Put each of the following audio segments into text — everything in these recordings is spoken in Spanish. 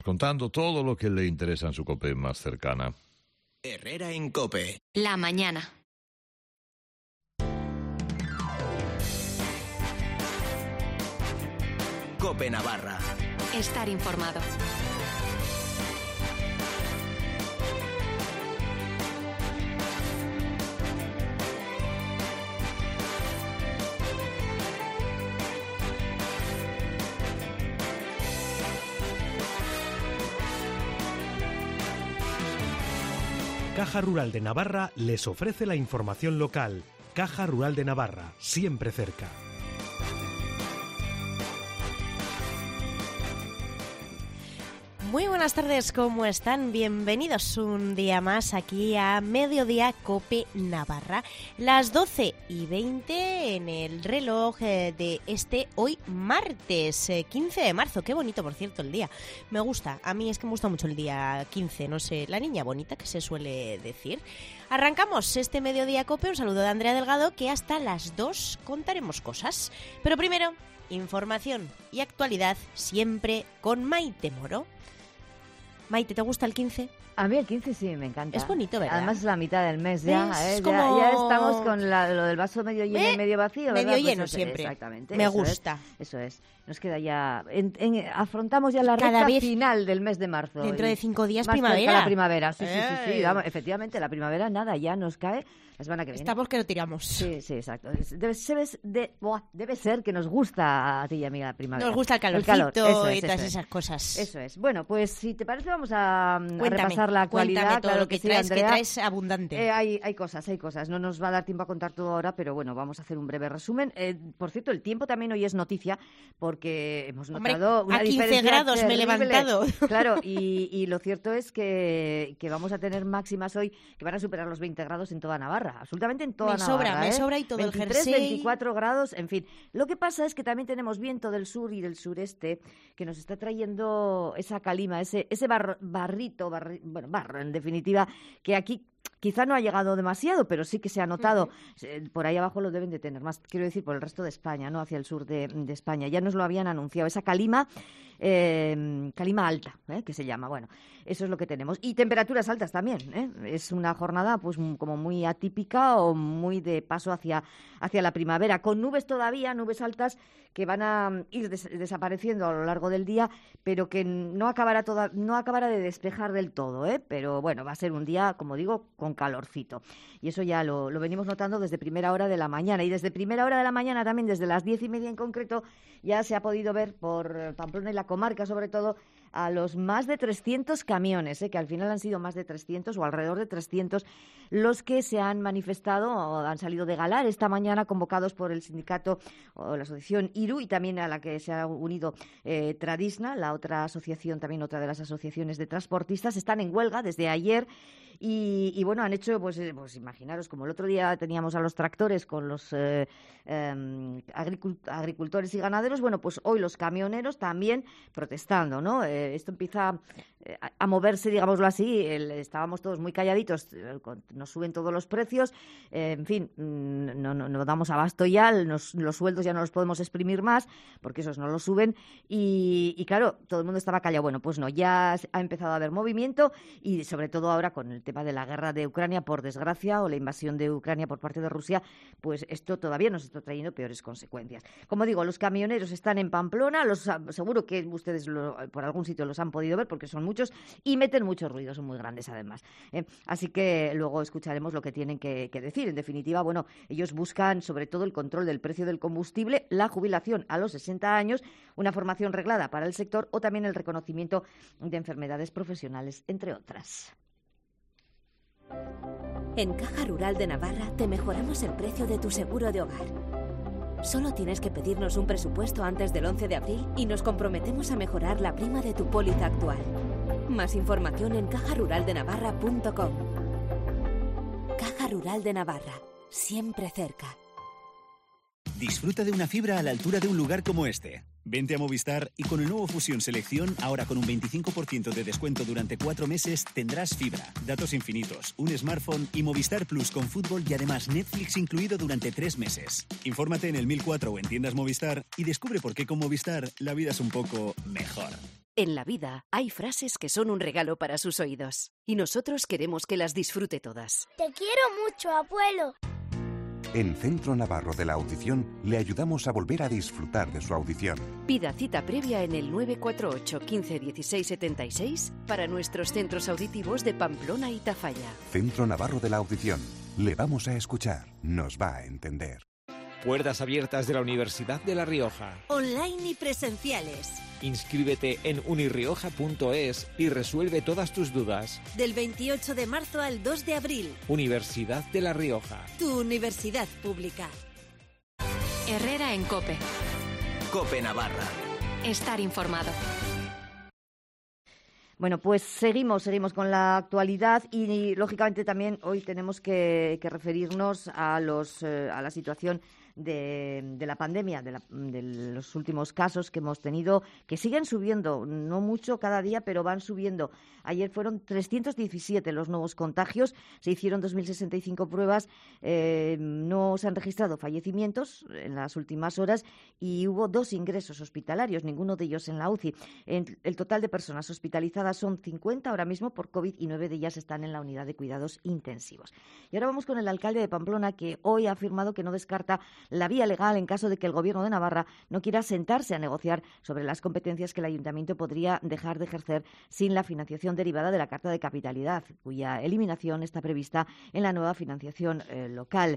contando todo lo que le interesa en su COPE más cercana. Herrera en COPE. La mañana. COPE Navarra. Estar informado. Caja Rural de Navarra les ofrece la información local. Caja Rural de Navarra, siempre cerca. Muy buenas tardes, ¿cómo están? Bienvenidos un día más aquí a Mediodía COPE Navarra. Las 12:20 en el reloj de hoy martes 15 de marzo. Qué bonito, por cierto, el día. Me gusta, a mí es que me gusta mucho el día 15, no sé, la niña bonita que se suele decir. Arrancamos este Mediodía COPE, un saludo de Andrea Delgado, que hasta las 2 contaremos cosas. Pero primero, información y actualidad siempre con Maite Moro. Maite, ¿te gusta el 15? A mí el 15 sí, me encanta. Es bonito, ¿verdad? Además es la mitad del mes ya, Es como... ya estamos con lo del vaso medio lleno y medio vacío, ¿verdad? Medio lleno pues siempre. Exactamente. Me gusta. Eso es. Nos queda ya... afrontamos ya la recta final del mes de marzo. Dentro de 5 días más primavera. La primavera, sí. Vamos, efectivamente, la primavera, nada, ya nos cae la semana que viene. Estamos que lo tiramos. Sí, exacto. Debe ser que nos gusta a ti y a mí la primavera. Nos gusta el calorcito y todas esas esas cosas. Eso es. Bueno, pues si te parece vamos a repasar la actualidad. Cuéntame todo claro lo que sí, traes, Andrea. que traes abundante. Hay cosas. No nos va a dar tiempo a contar todo ahora, pero bueno, vamos a hacer un breve resumen. Por cierto, el tiempo también hoy es noticia porque hemos notado una a 15 diferencia grados terrible. me he levantado. Claro, y lo cierto es que vamos a tener máximas hoy que van a superar los 20 grados en toda Navarra, absolutamente en toda Navarra. Me sobra y todo 23, el jersey. 24 grados, en fin. Lo que pasa es que también tenemos viento del sur y del sureste que nos está trayendo esa calima, ese barro en definitiva, que aquí quizá no ha llegado demasiado, pero sí que se ha notado. Por ahí abajo lo deben de tener más, quiero decir, por el resto de España, ¿no? Hacia el sur de España. Ya nos lo habían anunciado, esa calima alta, que se llama. Bueno, eso es lo que tenemos. Y temperaturas altas también, Es una jornada pues como muy atípica o muy de paso hacia la primavera, con nubes todavía, nubes altas que van a ir desapareciendo a lo largo del día, pero que no acabará de despejar del todo, Pero bueno, va a ser un día, como digo, con calorcito. Y eso ya lo venimos notando desde primera hora de la mañana. Y desde primera hora de la mañana también, desde las 10:30 en concreto, ya se ha podido ver por Pamplona y la comarca, sobre todo, a los más de 300 camiones, que al final han sido más de 300 o alrededor de 300 los que se han manifestado o han salido de Galar esta mañana, convocados por el sindicato o la asociación IRU, y también a la que se ha unido Tradisna, la otra asociación, también otra de las asociaciones de transportistas. Están en huelga desde ayer. Y bueno, han hecho, pues imaginaros, como el otro día teníamos a los tractores con los agricultores y ganaderos, bueno, pues hoy los camioneros también protestando, ¿no? Esto empieza a moverse, digámoslo así. Estábamos todos muy calladitos, nos suben todos los precios, en fin, no damos abasto ya, los sueldos ya no los podemos exprimir más, porque esos no los suben, y claro, todo el mundo estaba callado. Bueno, pues no, ya ha empezado a haber movimiento, y sobre todo ahora con el tema de la guerra de Ucrania, por desgracia, o la invasión de Ucrania por parte de Rusia, pues esto todavía nos está trayendo peores consecuencias. Como digo, los camioneros están en Pamplona, seguro que ustedes por algún sitio los han podido ver, porque son muchos y meten mucho ruido, son muy grandes además. Así que luego escucharemos lo que tienen que decir. En definitiva, bueno, ellos buscan sobre todo el control del precio del combustible, la jubilación a los 60 años, una formación reglada para el sector o también el reconocimiento de enfermedades profesionales, entre otras. En Caja Rural de Navarra te mejoramos el precio de tu seguro de hogar. Solo tienes que pedirnos un presupuesto antes del 11 de abril y nos comprometemos a mejorar la prima de tu póliza actual. Más información en cajaruraldenavarra.com. Caja Rural de Navarra, siempre cerca. Disfruta de una fibra a la altura de un lugar como este. Vente a Movistar y con el nuevo Fusión Selección, ahora con un 25% de descuento durante 4 meses, tendrás fibra, datos infinitos, un smartphone y Movistar Plus con fútbol y además Netflix incluido durante 3 meses. Infórmate en el 1004 o en tiendas Movistar y descubre por qué con Movistar la vida es un poco mejor. En la vida hay frases que son un regalo para sus oídos y nosotros queremos que las disfrute todas. Te quiero mucho, abuelo. En Centro Navarro de la Audición le ayudamos a volver a disfrutar de su audición. Pida cita previa en el 948 15 16 76 para nuestros centros auditivos de Pamplona y Tafalla. Centro Navarro de la Audición. Le vamos a escuchar. Nos va a entender. Puertas abiertas de la Universidad de La Rioja. Online y presenciales. Inscríbete en unirrioja.es y resuelve todas tus dudas. Del 28 de marzo al 2 de abril. Universidad de La Rioja. Tu universidad pública. Herrera en COPE. COPE Navarra. Estar informado. Bueno, pues seguimos con la actualidad y lógicamente también hoy tenemos que referirnos a la situación de la pandemia, de los últimos casos que hemos tenido, que siguen subiendo, no mucho cada día, pero van subiendo. Ayer fueron 317 los nuevos contagios, se hicieron 2.065 pruebas, no se han registrado fallecimientos en las últimas horas y hubo 2 ingresos hospitalarios, ninguno de ellos en la UCI. El total de personas hospitalizadas son 50 ahora mismo por COVID y 9 de ellas están en la unidad de cuidados intensivos. Y ahora vamos con el alcalde de Pamplona, que hoy ha afirmado que no descarta la vía legal en caso de que el Gobierno de Navarra no quiera sentarse a negociar sobre las competencias que el Ayuntamiento podría dejar de ejercer sin la financiación derivada de la Carta de Capitalidad, cuya eliminación está prevista en la nueva financiación local.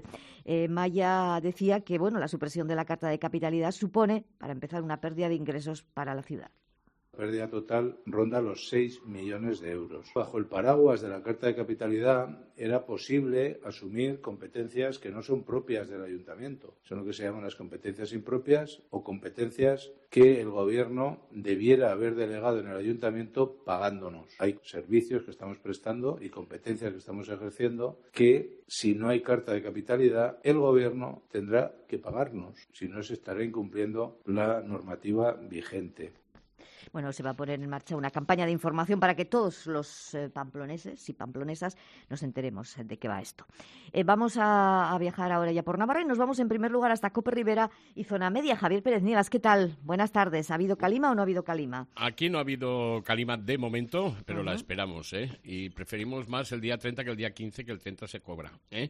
Maya decía que la supresión de la Carta de Capitalidad supone, para empezar, una pérdida de ingresos para la ciudad. La pérdida total ronda los 6 millones de euros. Bajo el paraguas de la Carta de Capitalidad era posible asumir competencias que no son propias del Ayuntamiento. Son lo que se llaman las competencias impropias o competencias que el Gobierno debiera haber delegado en el Ayuntamiento pagándonos. Hay servicios que estamos prestando y competencias que estamos ejerciendo que, si no hay Carta de Capitalidad, el Gobierno tendrá que pagarnos. Si no, se estará incumpliendo la normativa vigente. Bueno, se va a poner en marcha una campaña de información para que todos los pamploneses y pamplonesas nos enteremos de qué va esto. Vamos a viajar ahora ya por Navarra y nos vamos en primer lugar hasta Cope Rivera y Zona Media. Javier Pérez Niegas, ¿qué tal? Buenas tardes. ¿Ha habido calima o no ha habido calima? Aquí no ha habido calima de momento, pero la esperamos, y preferimos más el día 30 que el día 15, que el 30 se cobra,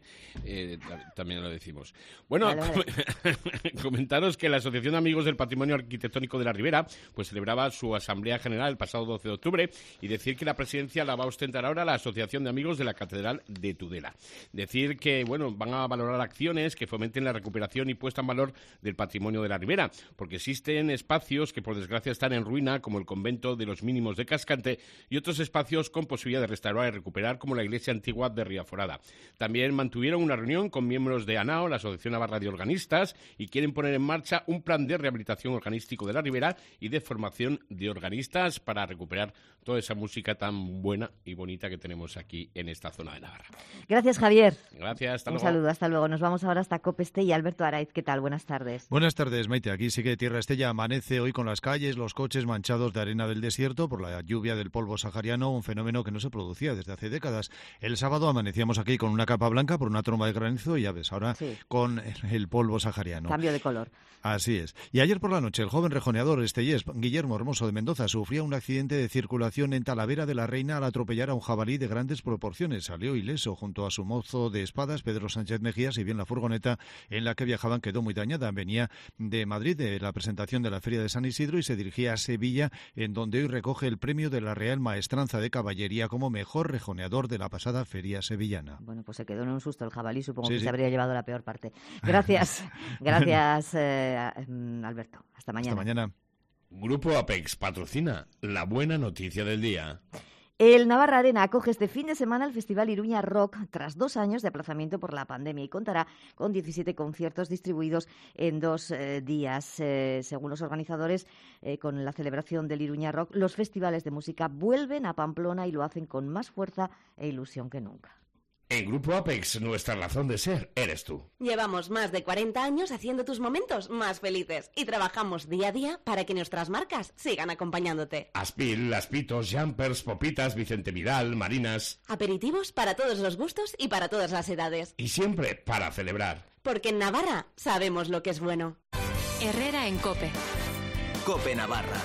también lo decimos. Bueno, vale. Comentaros que la Asociación de Amigos del Patrimonio Arquitectónico de la Ribera pues celebraba su Asamblea General el pasado 12 de octubre y decir que la presidencia la va a ostentar ahora la Asociación de Amigos de la Catedral de Tudela. Decir que, van a valorar acciones que fomenten la recuperación y puesta en valor del patrimonio de la Ribera, porque existen espacios que por desgracia están en ruina, como el convento de los Mínimos de Cascante, y otros espacios con posibilidad de restaurar y recuperar, como la iglesia antigua de Riaforada. También mantuvieron una reunión con miembros de ANAO, la Asociación Navarra de Organistas, y quieren poner en marcha un plan de rehabilitación organístico de la Ribera y de formación de organistas para recuperar toda esa música tan buena y bonita que tenemos aquí en esta zona de Navarra. Gracias, Javier. Gracias, hasta luego. Un saludo, hasta luego. Nos vamos ahora hasta Copeste y Alberto Araiz. ¿Qué tal? Buenas tardes. Buenas tardes, Maite. Aquí sigue Tierra Estella. Amanece hoy con las calles, los coches manchados de arena del desierto por la lluvia del polvo sahariano, un fenómeno que no se producía desde hace décadas. El sábado amanecíamos aquí con una capa blanca por una tromba de granizo y ya ves, ahora con el polvo sahariano. Cambio de color. Así es. Y ayer por la noche el joven rejoneador estellés Guillermo Hermoso de Mendoza sufría un accidente de circulación en Talavera de la Reina al atropellar a un jabalí de grandes proporciones. Salió ileso junto a su mozo de espadas, Pedro Sánchez Mejía, si bien la furgoneta en la que viajaban quedó muy dañada. Venía de Madrid, de la presentación de la Feria de San Isidro, y se dirigía a Sevilla, en donde hoy recoge el premio de la Real Maestranza de Caballería como mejor rejoneador de la pasada Feria sevillana. Bueno, pues se quedó en un susto el jabalí, supongo que se habría llevado la peor parte. Gracias, gracias Alberto. Hasta mañana. Hasta mañana. Grupo Apex patrocina la buena noticia del día. El Navarra Arena acoge este fin de semana el Festival Iruña Rock tras 2 años de aplazamiento por la pandemia y contará con 17 conciertos distribuidos en 2 días. Según los organizadores, con la celebración del Iruña Rock, los festivales de música vuelven a Pamplona y lo hacen con más fuerza e ilusión que nunca. En Grupo Apex, nuestra razón de ser eres tú. Llevamos más de 40 años haciendo tus momentos más felices y trabajamos día a día para que nuestras marcas sigan acompañándote. Aspil, Laspitos, Jumpers, Popitas, Vicente Vidal, Marinas. Aperitivos para todos los gustos y para todas las edades. Y siempre para celebrar. Porque en Navarra sabemos lo que es bueno. Herrera en COPE. COPE Navarra.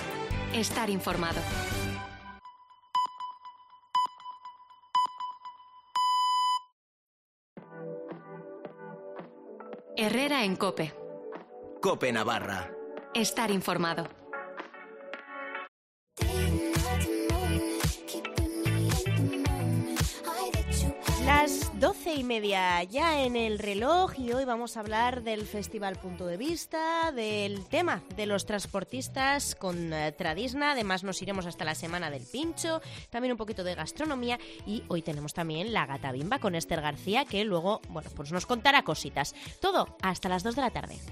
Estar informado. Herrera en COPE. COPE Navarra. Estar informado. Las 12:30 ya en el reloj y hoy vamos a hablar del Festival Punto de Vista, del tema de los transportistas con Tradisna, además nos iremos hasta la Semana del Pincho, también un poquito de gastronomía y hoy tenemos también la Gata Bimba con Esther García que luego, pues nos contará cositas. Todo hasta las 2 de la tarde.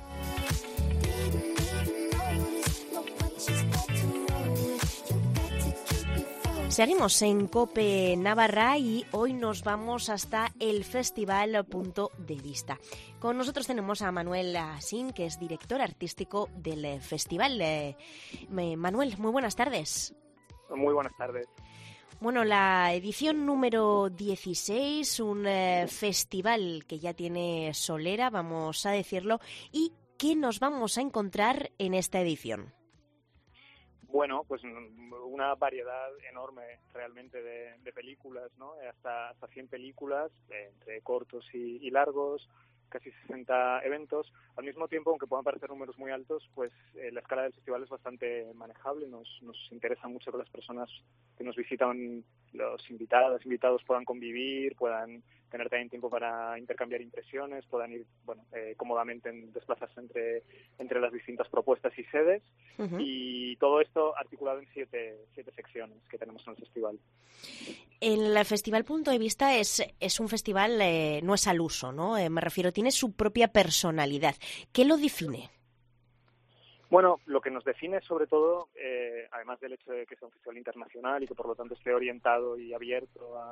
Seguimos en COPE Navarra y hoy nos vamos hasta el Festival Punto de Vista. Con nosotros tenemos a Manuel Asín, que es director artístico del festival. Manuel, muy buenas tardes. Muy buenas tardes. Bueno, la edición número 16, un festival que ya tiene solera, vamos a decirlo. ¿Y qué nos vamos a encontrar en esta edición? Bueno, pues una variedad enorme realmente de películas, ¿no? Hasta 100 películas, entre cortos y largos, casi 60 eventos. Al mismo tiempo, aunque puedan parecer números muy altos, pues la escala del festival es bastante manejable. Nos interesa mucho que las personas que nos visitan, los invitados puedan convivir, puedan tener también tiempo para intercambiar impresiones, puedan ir cómodamente desplazarse entre las distintas propuestas y sedes. Uh-huh. Y todo esto articulado en siete secciones que tenemos en el festival. El Festival Punto de Vista es un festival, no es al uso, ¿no? Me refiero, tiene su propia personalidad. ¿Qué lo define? Bueno, lo que nos define sobre todo, además del hecho de que sea un festival internacional y que por lo tanto esté orientado y abierto a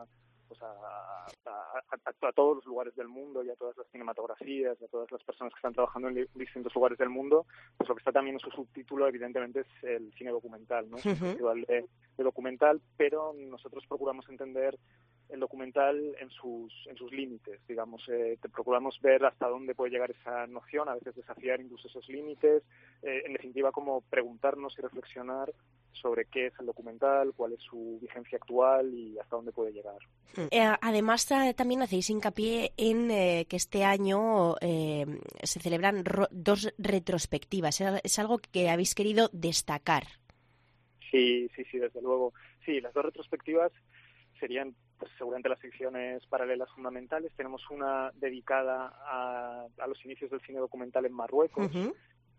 todos los lugares del mundo y a todas las cinematografías y a todas las personas que están trabajando en distintos lugares del mundo, pues lo que está también en su subtítulo evidentemente es el cine documental, ¿no? Es un festival de documental, pero nosotros procuramos entender el documental en sus límites, digamos, procuramos ver hasta dónde puede llegar esa noción, a veces desafiar incluso esos límites, en definitiva como preguntarnos y reflexionar sobre qué es el documental, cuál es su vigencia actual y hasta dónde puede llegar. Además, también hacéis hincapié en que este año se celebran 2 retrospectivas. ¿Es algo que habéis querido destacar? Sí, desde luego. Sí, las 2 retrospectivas serían pues seguramente las secciones paralelas fundamentales. Tenemos una dedicada a los inicios del cine documental en Marruecos. Uh-huh.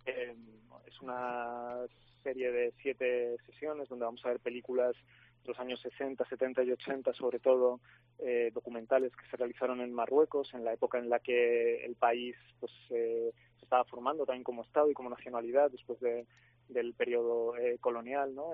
Es una serie de 7 sesiones donde vamos a ver películas de los años 60, 70 y 80, sobre todo documentales que se realizaron en Marruecos, en la época en la que el país pues se estaba formando también como Estado y como nacionalidad después del periodo colonial, ¿no?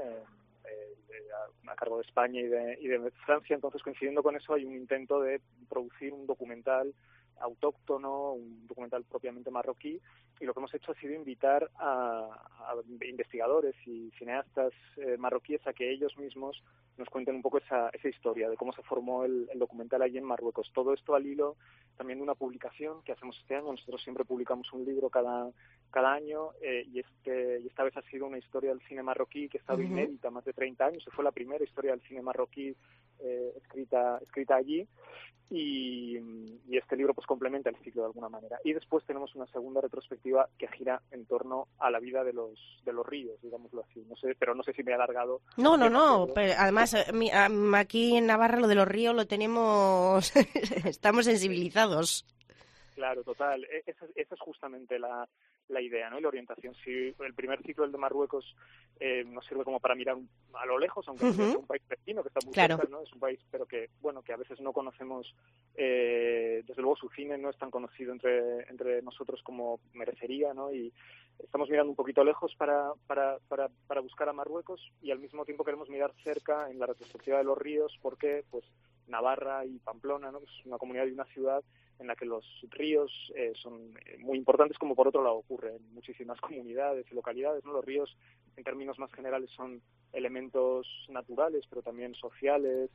A cargo de España y de Francia. Entonces, coincidiendo con eso, hay un intento de producir un documental autóctono, un documental propiamente marroquí, y lo que hemos hecho ha sido invitar a investigadores y cineastas marroquíes a que ellos mismos nos cuenten un poco esa historia de cómo se formó el documental allí en Marruecos. Todo esto al hilo también de una publicación que hacemos este año. Nosotros siempre publicamos un libro cada año y esta vez ha sido una historia del cine marroquí que ha estado inédita más de 30 años. Fue la primera historia del cine marroquí escrita allí y este libro pues complementa el ciclo de alguna manera. Y después tenemos una segunda retrospectiva que gira en torno a la vida de los ríos, digámoslo así. No sé si me he alargado. No, pero además aquí en Navarra lo de los ríos lo tenemos, estamos sensibilizados. Claro, total. Esa es justamente la idea, ¿no? Y la orientación. Si el primer ciclo, el de Marruecos, nos sirve como para mirar a lo lejos, aunque es un país vecino que está muy cerca, ¿no? Es un país, pero que a veces no conocemos, desde luego su cine no es tan conocido entre nosotros como merecería, ¿no? Y estamos mirando un poquito lejos para buscar a Marruecos y al mismo tiempo queremos mirar cerca en la retrospectiva de los ríos, porque pues Navarra y Pamplona, ¿no? Es una comunidad y una ciudad en la que los ríos son muy importantes, como por otro lado ocurre en muchísimas comunidades y localidades, ¿no? Los ríos, en términos más generales, son elementos naturales, pero también sociales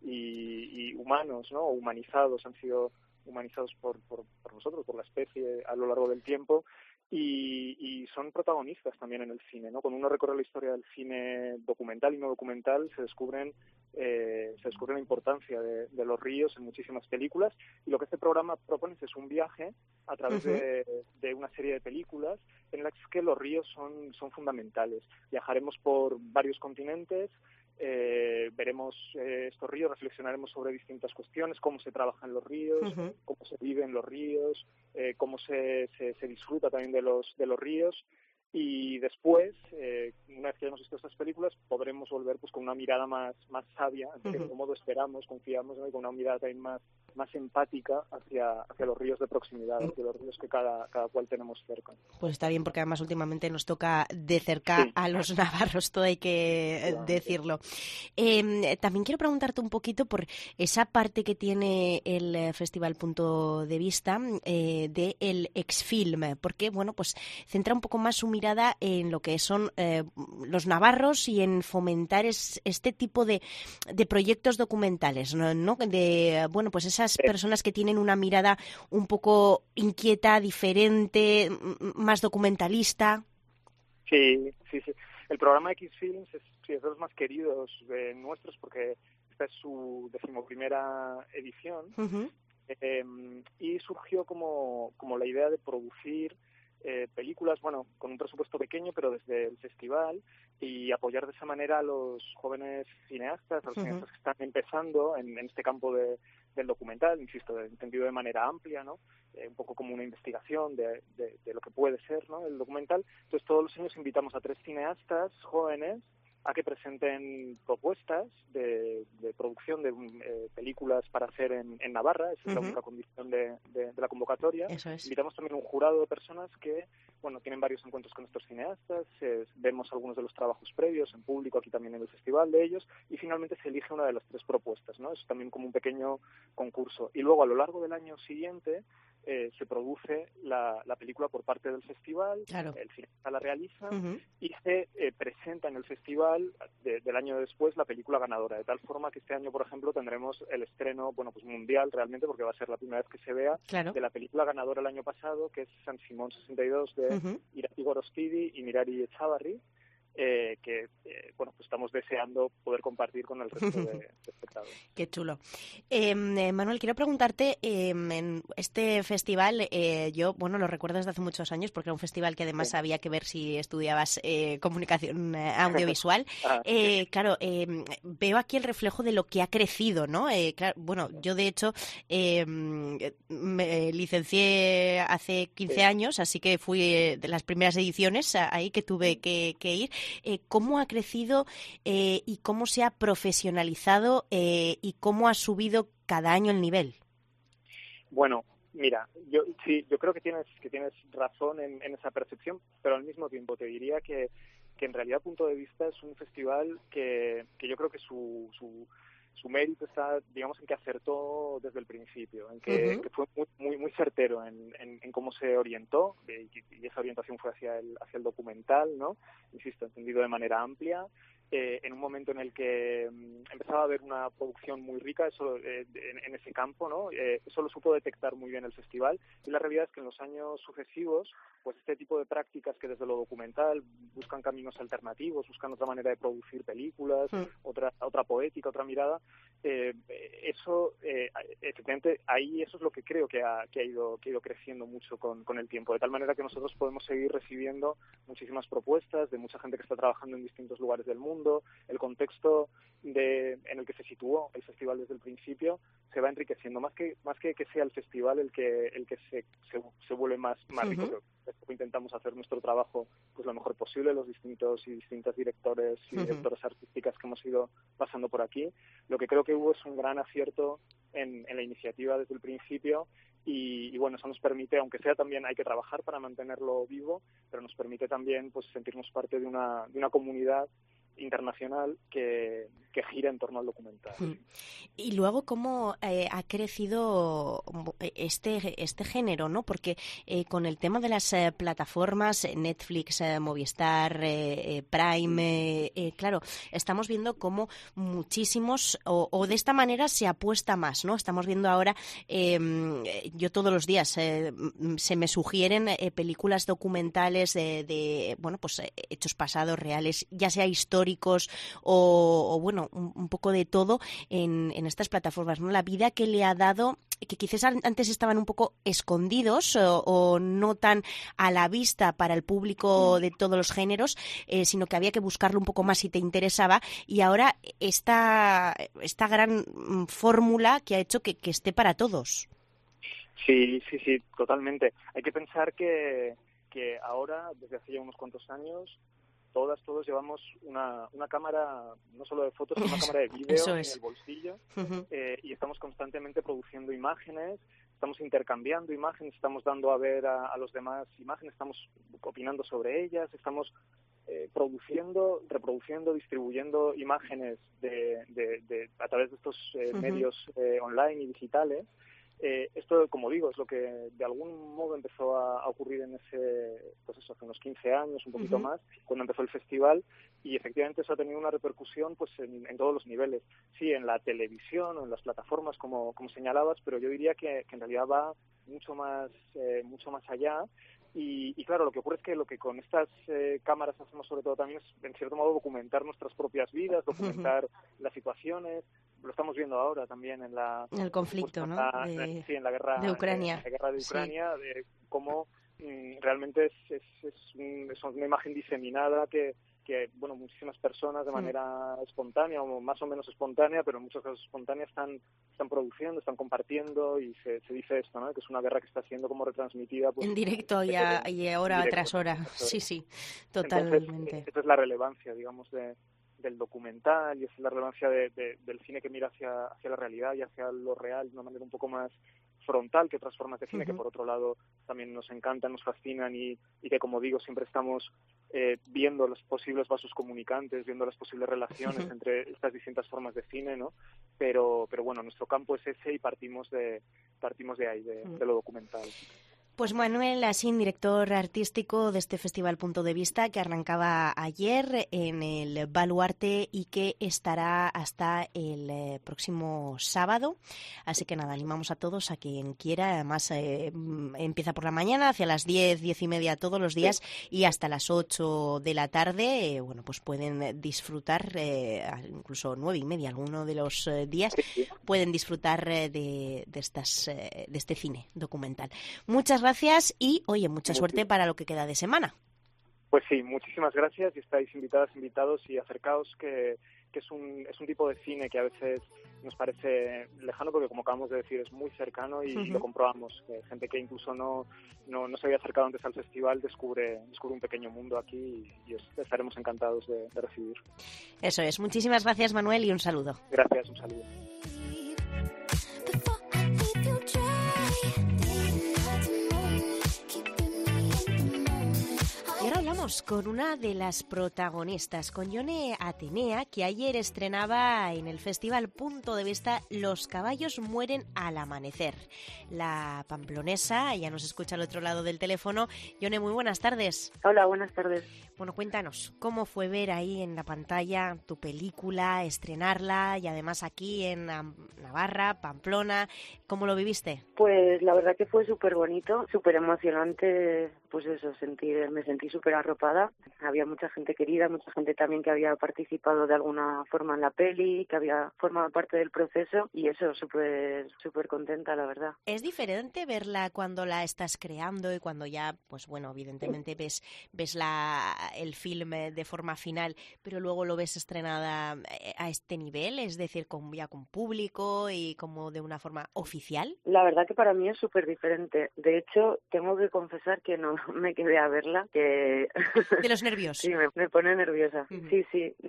y humanos, ¿no? O humanizados, han sido humanizados por nosotros, por la especie, a lo largo del tiempo. y son protagonistas también en el cine, ¿no? Cuando uno recorre la historia del cine documental y no documental, se descubre la importancia de los ríos en muchísimas películas, y lo que este programa propone es un viaje a través de una serie de películas en las que los ríos son fundamentales. Viajaremos por varios continentes, veremos estos ríos, reflexionaremos sobre distintas cuestiones, cómo se trabaja en los ríos, cómo se vive en los ríos, cómo se disfruta también de los ríos, y después, una vez que hayamos visto estas películas, podremos volver pues con una mirada más sabia, de qué modo esperamos, confiamos, ¿no? Y con una mirada también más empática hacia los ríos de proximidad, hacia los ríos que cada cual tenemos cerca. Pues está bien, porque además últimamente nos toca de cerca a los navarros, todo hay que decirlo. También quiero preguntarte un poquito por esa parte que tiene el Festival Punto de Vista del Exfilm, porque bueno, pues centra un poco más su mirada en lo que son los navarros y en fomentar este tipo de proyectos documentales, ¿no? De, bueno, pues esas personas que tienen una mirada un poco inquieta, diferente, más documentalista. Sí. El programa X-Films es de los más queridos nuestros, porque esta es su 11ª edición, y surgió como la idea de producir películas, bueno, con un presupuesto pequeño, pero desde el festival, y apoyar de esa manera a los jóvenes cineastas, a los cineastas que están empezando en este campo del documental, insisto, entendido de manera amplia, ¿no? Un poco como una investigación de lo que puede ser, ¿no?, el documental. Entonces, todos los años invitamos a 3 cineastas jóvenes a que presenten propuestas de producción de películas para hacer en Navarra. Esa es la única condición de la convocatoria. Eso es. Invitamos también un jurado de personas que, bueno, tienen varios encuentros con estos cineastas, vemos algunos de los trabajos previos en público, aquí también en el festival de ellos, y finalmente se elige una de las 3 propuestas, ¿no? Es también como un pequeño concurso. Y luego, a lo largo del año siguiente, se produce la película por parte del festival, claro. El cineasta la realiza y se presenta en el festival del año después la película ganadora, de tal forma que este año, por ejemplo, tendremos el estreno, bueno, pues mundial realmente, porque va a ser la primera vez que se vea, claro, de la película ganadora el año pasado, que es San Simón 62 de Irati Gorostidi y Mirari Echavarri, que bueno, pues estamos deseando poder compartir con el resto de espectadores. Qué chulo. Manuel, quiero preguntarte, en este festival, yo, bueno, lo recuerdo desde hace muchos años, porque era un festival que además había que ver si estudiabas comunicación audiovisual. Claro, veo aquí el reflejo de lo que ha crecido, ¿no? Claro, bueno, yo de hecho me licencié hace 15 años, así que fui de las primeras ediciones ahí que tuve que ir. ¿Cómo ha crecido y cómo se ha profesionalizado y cómo ha subido cada año el nivel? Bueno, mira, yo creo que tienes razón en esa percepción, pero al mismo tiempo te diría que en realidad Punto de Vista es un festival que yo creo que su mérito está, digamos, en que acertó desde el principio, en que fue muy certero en cómo se orientó, y esa orientación fue hacia el documental, ¿no? Insisto, entendido de manera amplia, en un momento en el que empezaba a haber una producción muy rica en ese campo, ¿no? Eso lo supo detectar muy bien el festival, y la realidad es que en los años sucesivos, pues este tipo de prácticas que desde lo documental buscan caminos alternativos, buscan otra manera de producir películas, otra poética, otra mirada, eso efectivamente ahí eso es lo que creo que ha ido creciendo mucho con el tiempo, de tal manera que nosotros podemos seguir recibiendo muchísimas propuestas de mucha gente que está trabajando en distintos lugares del mundo. El contexto en el que se situó el festival desde el principio se va enriqueciendo, más que sea el festival el que se vuelve más rico. Intentamos hacer nuestro trabajo pues lo mejor posible, los distintos y distintas directores y directoras artísticas que hemos ido pasando por aquí. Lo que creo que hubo es un gran acierto en la iniciativa desde el principio, y bueno, eso nos permite, aunque sea también hay que trabajar para mantenerlo vivo, pero nos permite también pues sentirnos parte de una comunidad internacional que gira en torno al documental. Y luego, ¿cómo ha crecido este género, ¿no? Porque con el tema de las plataformas, Netflix, Movistar, Prime, claro, estamos viendo cómo muchísimos, o de esta manera se apuesta más, ¿no? Estamos viendo ahora, yo todos los días se me sugieren películas documentales de hechos pasados reales, ya sea históricos o bueno, un poco de todo en estas plataformas, ¿no? La vida que le ha dado, que quizás antes estaban un poco escondidos o no tan a la vista para el público de todos los géneros, sino que había que buscarlo un poco más si te interesaba, y ahora esta gran fórmula que ha hecho que esté para todos. Sí, totalmente. Hay que pensar que ahora, desde hace ya unos cuantos años, todos llevamos una cámara, no solo de fotos, sino una cámara de vídeo en el bolsillo, y estamos constantemente produciendo imágenes, estamos intercambiando imágenes, estamos dando a ver a los demás imágenes, estamos opinando sobre ellas, estamos produciendo, reproduciendo, distribuyendo imágenes a través de estos medios online y digitales. Esto, como digo, es lo que de algún modo empezó a ocurrir hace unos 15 años, un poquito más, cuando empezó el festival, y efectivamente eso ha tenido una repercusión pues en todos los niveles. Sí, en la televisión o en las plataformas, como señalabas, pero yo diría que en realidad va mucho más allá. Y claro, lo que ocurre es que lo que con estas cámaras hacemos sobre todo también es, en cierto modo, documentar nuestras propias vidas, documentar las situaciones. Lo estamos viendo ahora también en el conflicto, ¿no? En la guerra de Ucrania. En la guerra de Ucrania, de cómo realmente es una imagen diseminada que muchísimas personas de manera espontánea o más o menos espontánea, pero en muchos casos espontánea, están produciendo, están compartiendo, y se dice esto, ¿no? Que es una guerra que está siendo como retransmitida en directo y hora tras hora. Sí, totalmente. Entonces, esta es la relevancia, digamos, del documental, y esa es la relevancia del cine que mira hacia la realidad y hacia lo real de una manera un poco más frontal que otras formas de cine, que por otro lado también nos encantan, nos fascinan, y que, como digo, siempre estamos viendo los posibles vasos comunicantes, viendo las posibles relaciones entre estas distintas formas de cine, ¿no? Pero bueno, nuestro campo es ese, y partimos de ahí, de lo documental. Pues Manuel Asín, director artístico de este Festival Punto de Vista, que arrancaba ayer en el Baluarte y que estará hasta el próximo sábado. Así que nada, animamos a todos, a quien quiera. Además, empieza por la mañana, hacia las 10:30 todos los días, y hasta las 8 de la tarde. Pues pueden disfrutar, incluso 9:30, alguno de los días, pueden disfrutar de este cine documental. Muchas gracias y, oye, mucha suerte para lo que queda de semana. Pues sí, muchísimas gracias, y estáis invitadas, invitados, y acercaos, que es un tipo de cine que a veces nos parece lejano, porque, como acabamos de decir, es muy cercano, y lo comprobamos. Gente que incluso no se había acercado antes al festival descubre un pequeño mundo aquí, y estaremos encantados de recibir. Eso es. Muchísimas gracias, Manuel, y un saludo. Gracias, un saludo. Y ahora hablamos con una de las protagonistas, con Ione Atenea, que ayer estrenaba en el Festival Punto de Vista Los caballos mueren al amanecer. La pamplonesa ya nos escucha al otro lado del teléfono. Ione, muy buenas tardes. Hola, buenas tardes. Bueno, cuéntanos, ¿cómo fue ver ahí en la pantalla tu película, estrenarla, y además aquí en Navarra, Pamplona? ¿Cómo lo viviste? Pues la verdad que fue súper bonito, súper emocionante, pues eso, me sentí súper arropada. Había mucha gente querida, mucha gente también que había participado de alguna forma en la peli, que había formado parte del proceso, y eso, súper contenta, la verdad. ¿Es diferente verla cuando la estás creando y cuando ya, pues bueno, evidentemente ves el filme de forma final, pero luego lo ves estrenada a este nivel, es decir, ya con público y como de una forma oficial? La verdad que para mí es súper diferente. De hecho, tengo que confesar que no me quedé a verla, que De los nervios. Sí, me pone nerviosa. Sí,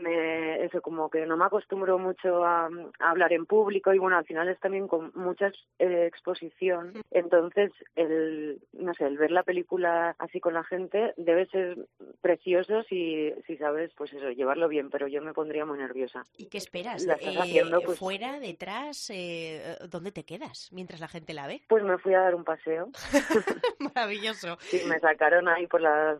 eso como que no me acostumbro mucho a hablar en público y bueno, al final es también con mucha exposición. Entonces, el ver la película así con la gente debe ser precioso si sabes, pues eso, llevarlo bien, pero yo me pondría muy nerviosa. ¿Y qué esperas? ¿La estás haciendo? Pues, ¿fuera, detrás? ¿Dónde te quedas mientras la gente la ve? Pues me fui a dar un paseo. Maravilloso. Sí, me sacaron ahí por la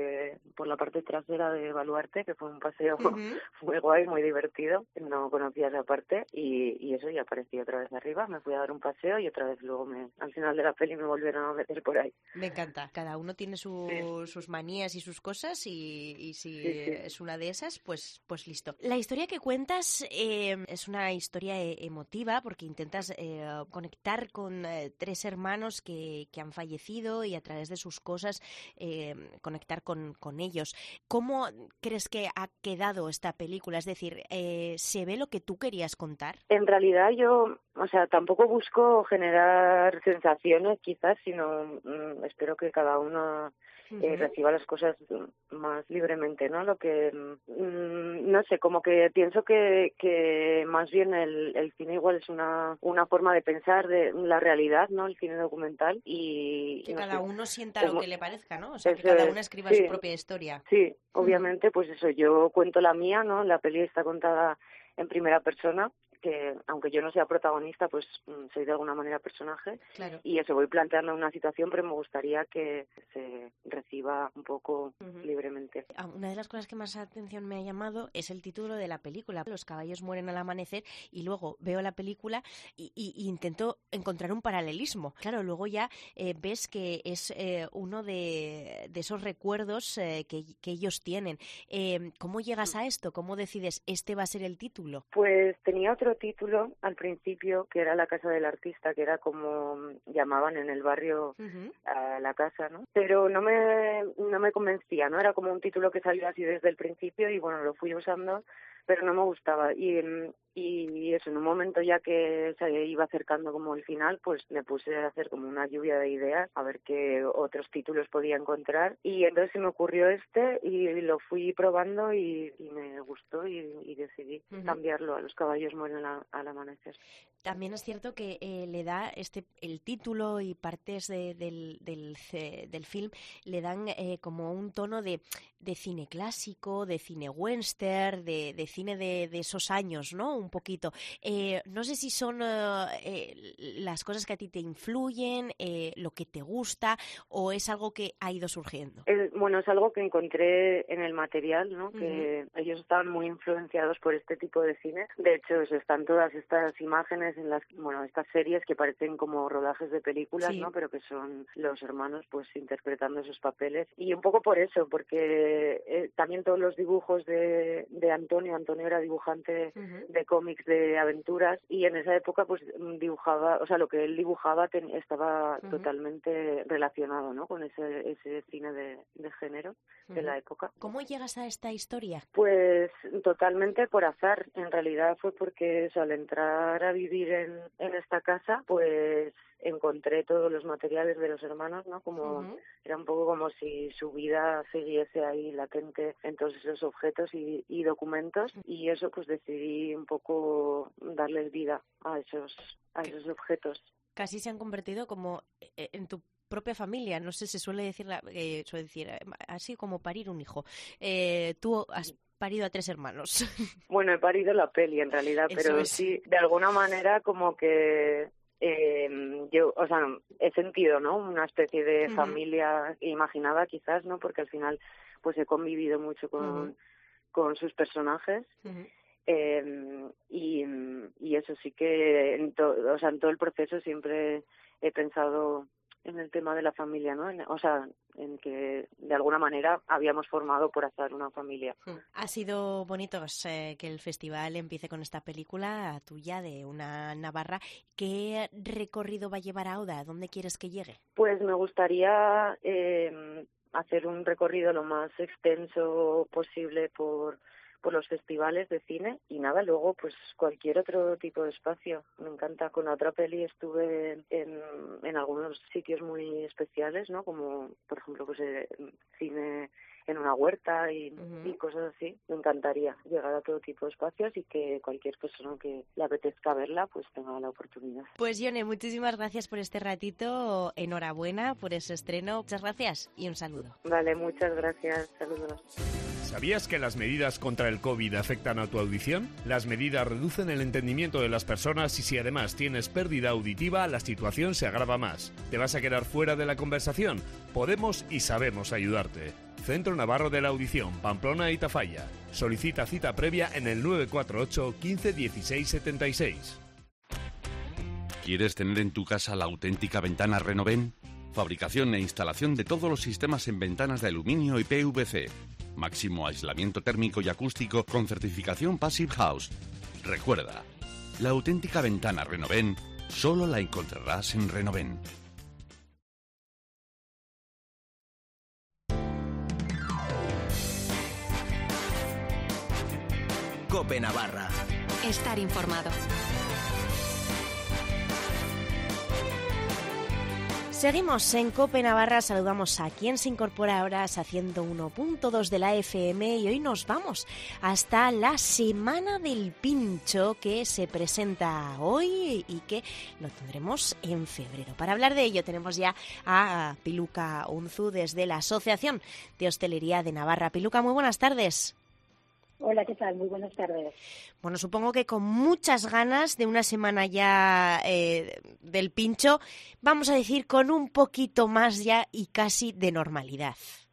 parte trasera de Baluarte, que fue un paseo muy guay, muy divertido. No conocía esa parte y eso, y aparecí otra vez arriba. Me fui a dar un paseo y otra vez luego al final de la peli me volvieron a meter por ahí. Me encanta. Cada uno tiene sus manías y sus cosas y si es una de esas, pues listo. La historia que cuentas es una historia emotiva porque intentas conectar con 3 hermanos que han fallecido y a través de sus cosas conectar con ellos. ¿Cómo crees que ha quedado esta película? Es decir, ¿se ve lo que tú querías contar? En realidad yo, tampoco busco generar sensaciones quizás, sino espero que cada uno reciba las cosas más libremente, ¿no? Lo que, no sé, como que pienso que más bien el cine igual es una forma de pensar de la realidad, ¿no? El cine documental y... Que cada uno sienta lo que le parezca, ¿no? O sea, que cada uno escriba su propia historia. Sí, obviamente, pues eso, yo cuento la mía, ¿no? La peli está contada en primera persona, que aunque yo no sea protagonista, pues soy de alguna manera personaje. Claro. Y eso, voy planteando una situación, pero me gustaría que se reciba un poco libremente. Una de las cosas que más atención me ha llamado es el título de la película. Los caballos mueren al amanecer y luego veo la película y intento encontrar un paralelismo. Claro, luego ya ves que es uno de esos recuerdos que ellos tienen. ¿Cómo llegas a esto? ¿Cómo decides este va a ser el título? Pues tenía otro título al principio, que era La casa del artista, que era como llamaban en el barrio a la casa, ¿no? Pero no me convencía, ¿no? Era como un título que salió así desde el principio y bueno, lo fui usando, pero no me gustaba. Y eso, en un momento ya que se iba acercando como el final, pues me puse a hacer como una lluvia de ideas, a ver qué otros títulos podía encontrar. Y entonces se me ocurrió este y lo fui probando y me gustó y decidí cambiarlo a Los caballos mueren al amanecer. También es cierto que le da el título y partes del film le dan como un tono de cine clásico, de cine western, de cine de esos años, ¿no? Un poquito. No sé si son las cosas que a ti te influyen, lo que te gusta, o es algo que ha ido surgiendo. Bueno, es algo que encontré en el material, ¿no? Que ellos estaban muy influenciados por este tipo de cine. De hecho, están todas estas imágenes en estas series que parecen como rodajes de películas, ¿no? Pero que son los hermanos pues interpretando esos papeles. Y un poco por eso, porque también todos los dibujos de Antonio era dibujante de cómics de aventuras y en esa época pues dibujaba, o sea, lo que él dibujaba estaba totalmente relacionado, ¿no? Con ese cine de género de la época. ¿Cómo llegas a esta historia? Pues totalmente por azar. En realidad fue porque eso, al entrar a vivir en esta casa, pues encontré todos los materiales de los hermanos, ¿no? Como era un poco como si su vida siguiese ahí latente en todos esos objetos y documentos, y eso pues decidí un poco darles vida a esos objetos. Casi se han convertido como en tu propia familia, no sé, se suele decir así como parir un hijo. Tú has parido a 3 hermanos. Bueno, he parido la peli en realidad, pero sí, de alguna manera como que yo, o sea, he sentido, ¿no? Una especie de familia imaginada quizás, ¿no? Porque al final pues he convivido mucho con sus personajes. Y eso sí que en todo el proceso siempre he pensado en el tema de la familia, ¿no? En que de alguna manera habíamos formado por azar una familia. Ha sido bonito que el festival empiece con esta película tuya de una navarra. ¿Qué recorrido va a llevar a Oda? ¿Dónde quieres que llegue? Pues me gustaría hacer un recorrido lo más extenso posible por los festivales de cine y nada, luego pues cualquier otro tipo de espacio. Me encanta. Con la otra peli estuve en algunos sitios muy especiales, ¿no? Como por ejemplo pues cine en una huerta y cosas así. Me encantaría llegar a todo tipo de espacios y que cualquier persona que le apetezca verla pues tenga la oportunidad. Pues Yone, muchísimas gracias por este ratito, enhorabuena por ese estreno, muchas gracias y un saludo. Vale, muchas gracias, saludos. ¿Sabías que las medidas contra el COVID afectan a tu audición? Las medidas reducen el entendimiento de las personas y si además tienes pérdida auditiva, la situación se agrava más. ¿Te vas a quedar fuera de la conversación? Podemos y sabemos ayudarte. Centro Navarro de la Audición, Pamplona y Tafalla. Solicita cita previa en el 948 15 16 76. ¿Quieres tener en tu casa la auténtica ventana Renoven? Fabricación e instalación de todos los sistemas en ventanas de aluminio y PVC. Máximo aislamiento térmico y acústico con certificación Passive House. Recuerda, la auténtica ventana Renoven solo la encontrarás en Renoven. COPE Navarra. Estar informado. Seguimos en COPE Navarra, saludamos a quien se incorpora ahora haciendo 1.2 de la FM y hoy nos vamos hasta la Semana del Pincho que se presenta hoy y que lo tendremos en febrero. Para hablar de ello tenemos ya a Piluca Unzu desde la Asociación de Hostelería de Navarra. Piluca, muy buenas tardes. Hola, ¿qué tal? Muy buenas tardes. Bueno, supongo que con muchas ganas de una semana ya del pincho, vamos a decir con un poquito más ya y casi de normalidad.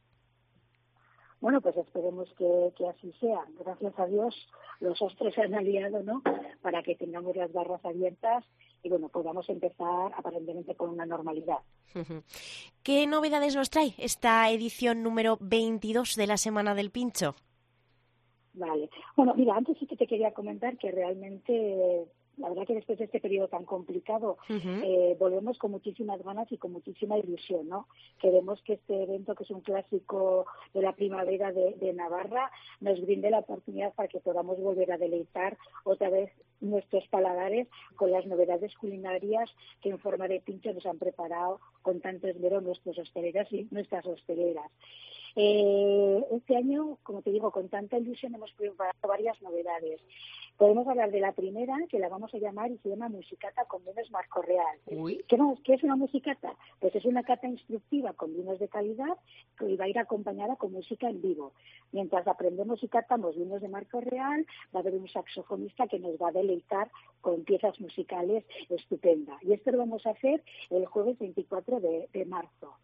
Bueno, pues esperemos que así sea. Gracias a Dios los hostros se han aliado, ¿no?, para que tengamos las barras abiertas y bueno, podamos empezar aparentemente con una normalidad. ¿Qué novedades nos trae esta edición número 22 de la Semana del Pincho? Vale. Bueno, mira, antes sí que te quería comentar que realmente, la verdad que después de este periodo tan complicado, volvemos con muchísimas ganas y con muchísima ilusión, ¿no? Queremos que este evento, que es un clásico de la primavera de Navarra, nos brinde la oportunidad para que podamos volver a deleitar otra vez nuestros paladares con las novedades culinarias que en forma de pincho nos han preparado con tanto esmero nuestros hosteleros y nuestras hosteleras. Este año, como te digo, con tanta ilusión hemos preparado varias novedades. Podemos hablar de la primera, que la vamos a llamar y se llama Musicata con vinos Marco Real. ¿Qué es una musicata? Pues es una cata instructiva con vinos de calidad que va a ir acompañada con música en vivo. Mientras aprendemos y catamos vinos de Marco Real, va a haber un saxofonista que nos va a deleitar con piezas musicales estupendas. Y esto lo vamos a hacer el jueves 24 de marzo.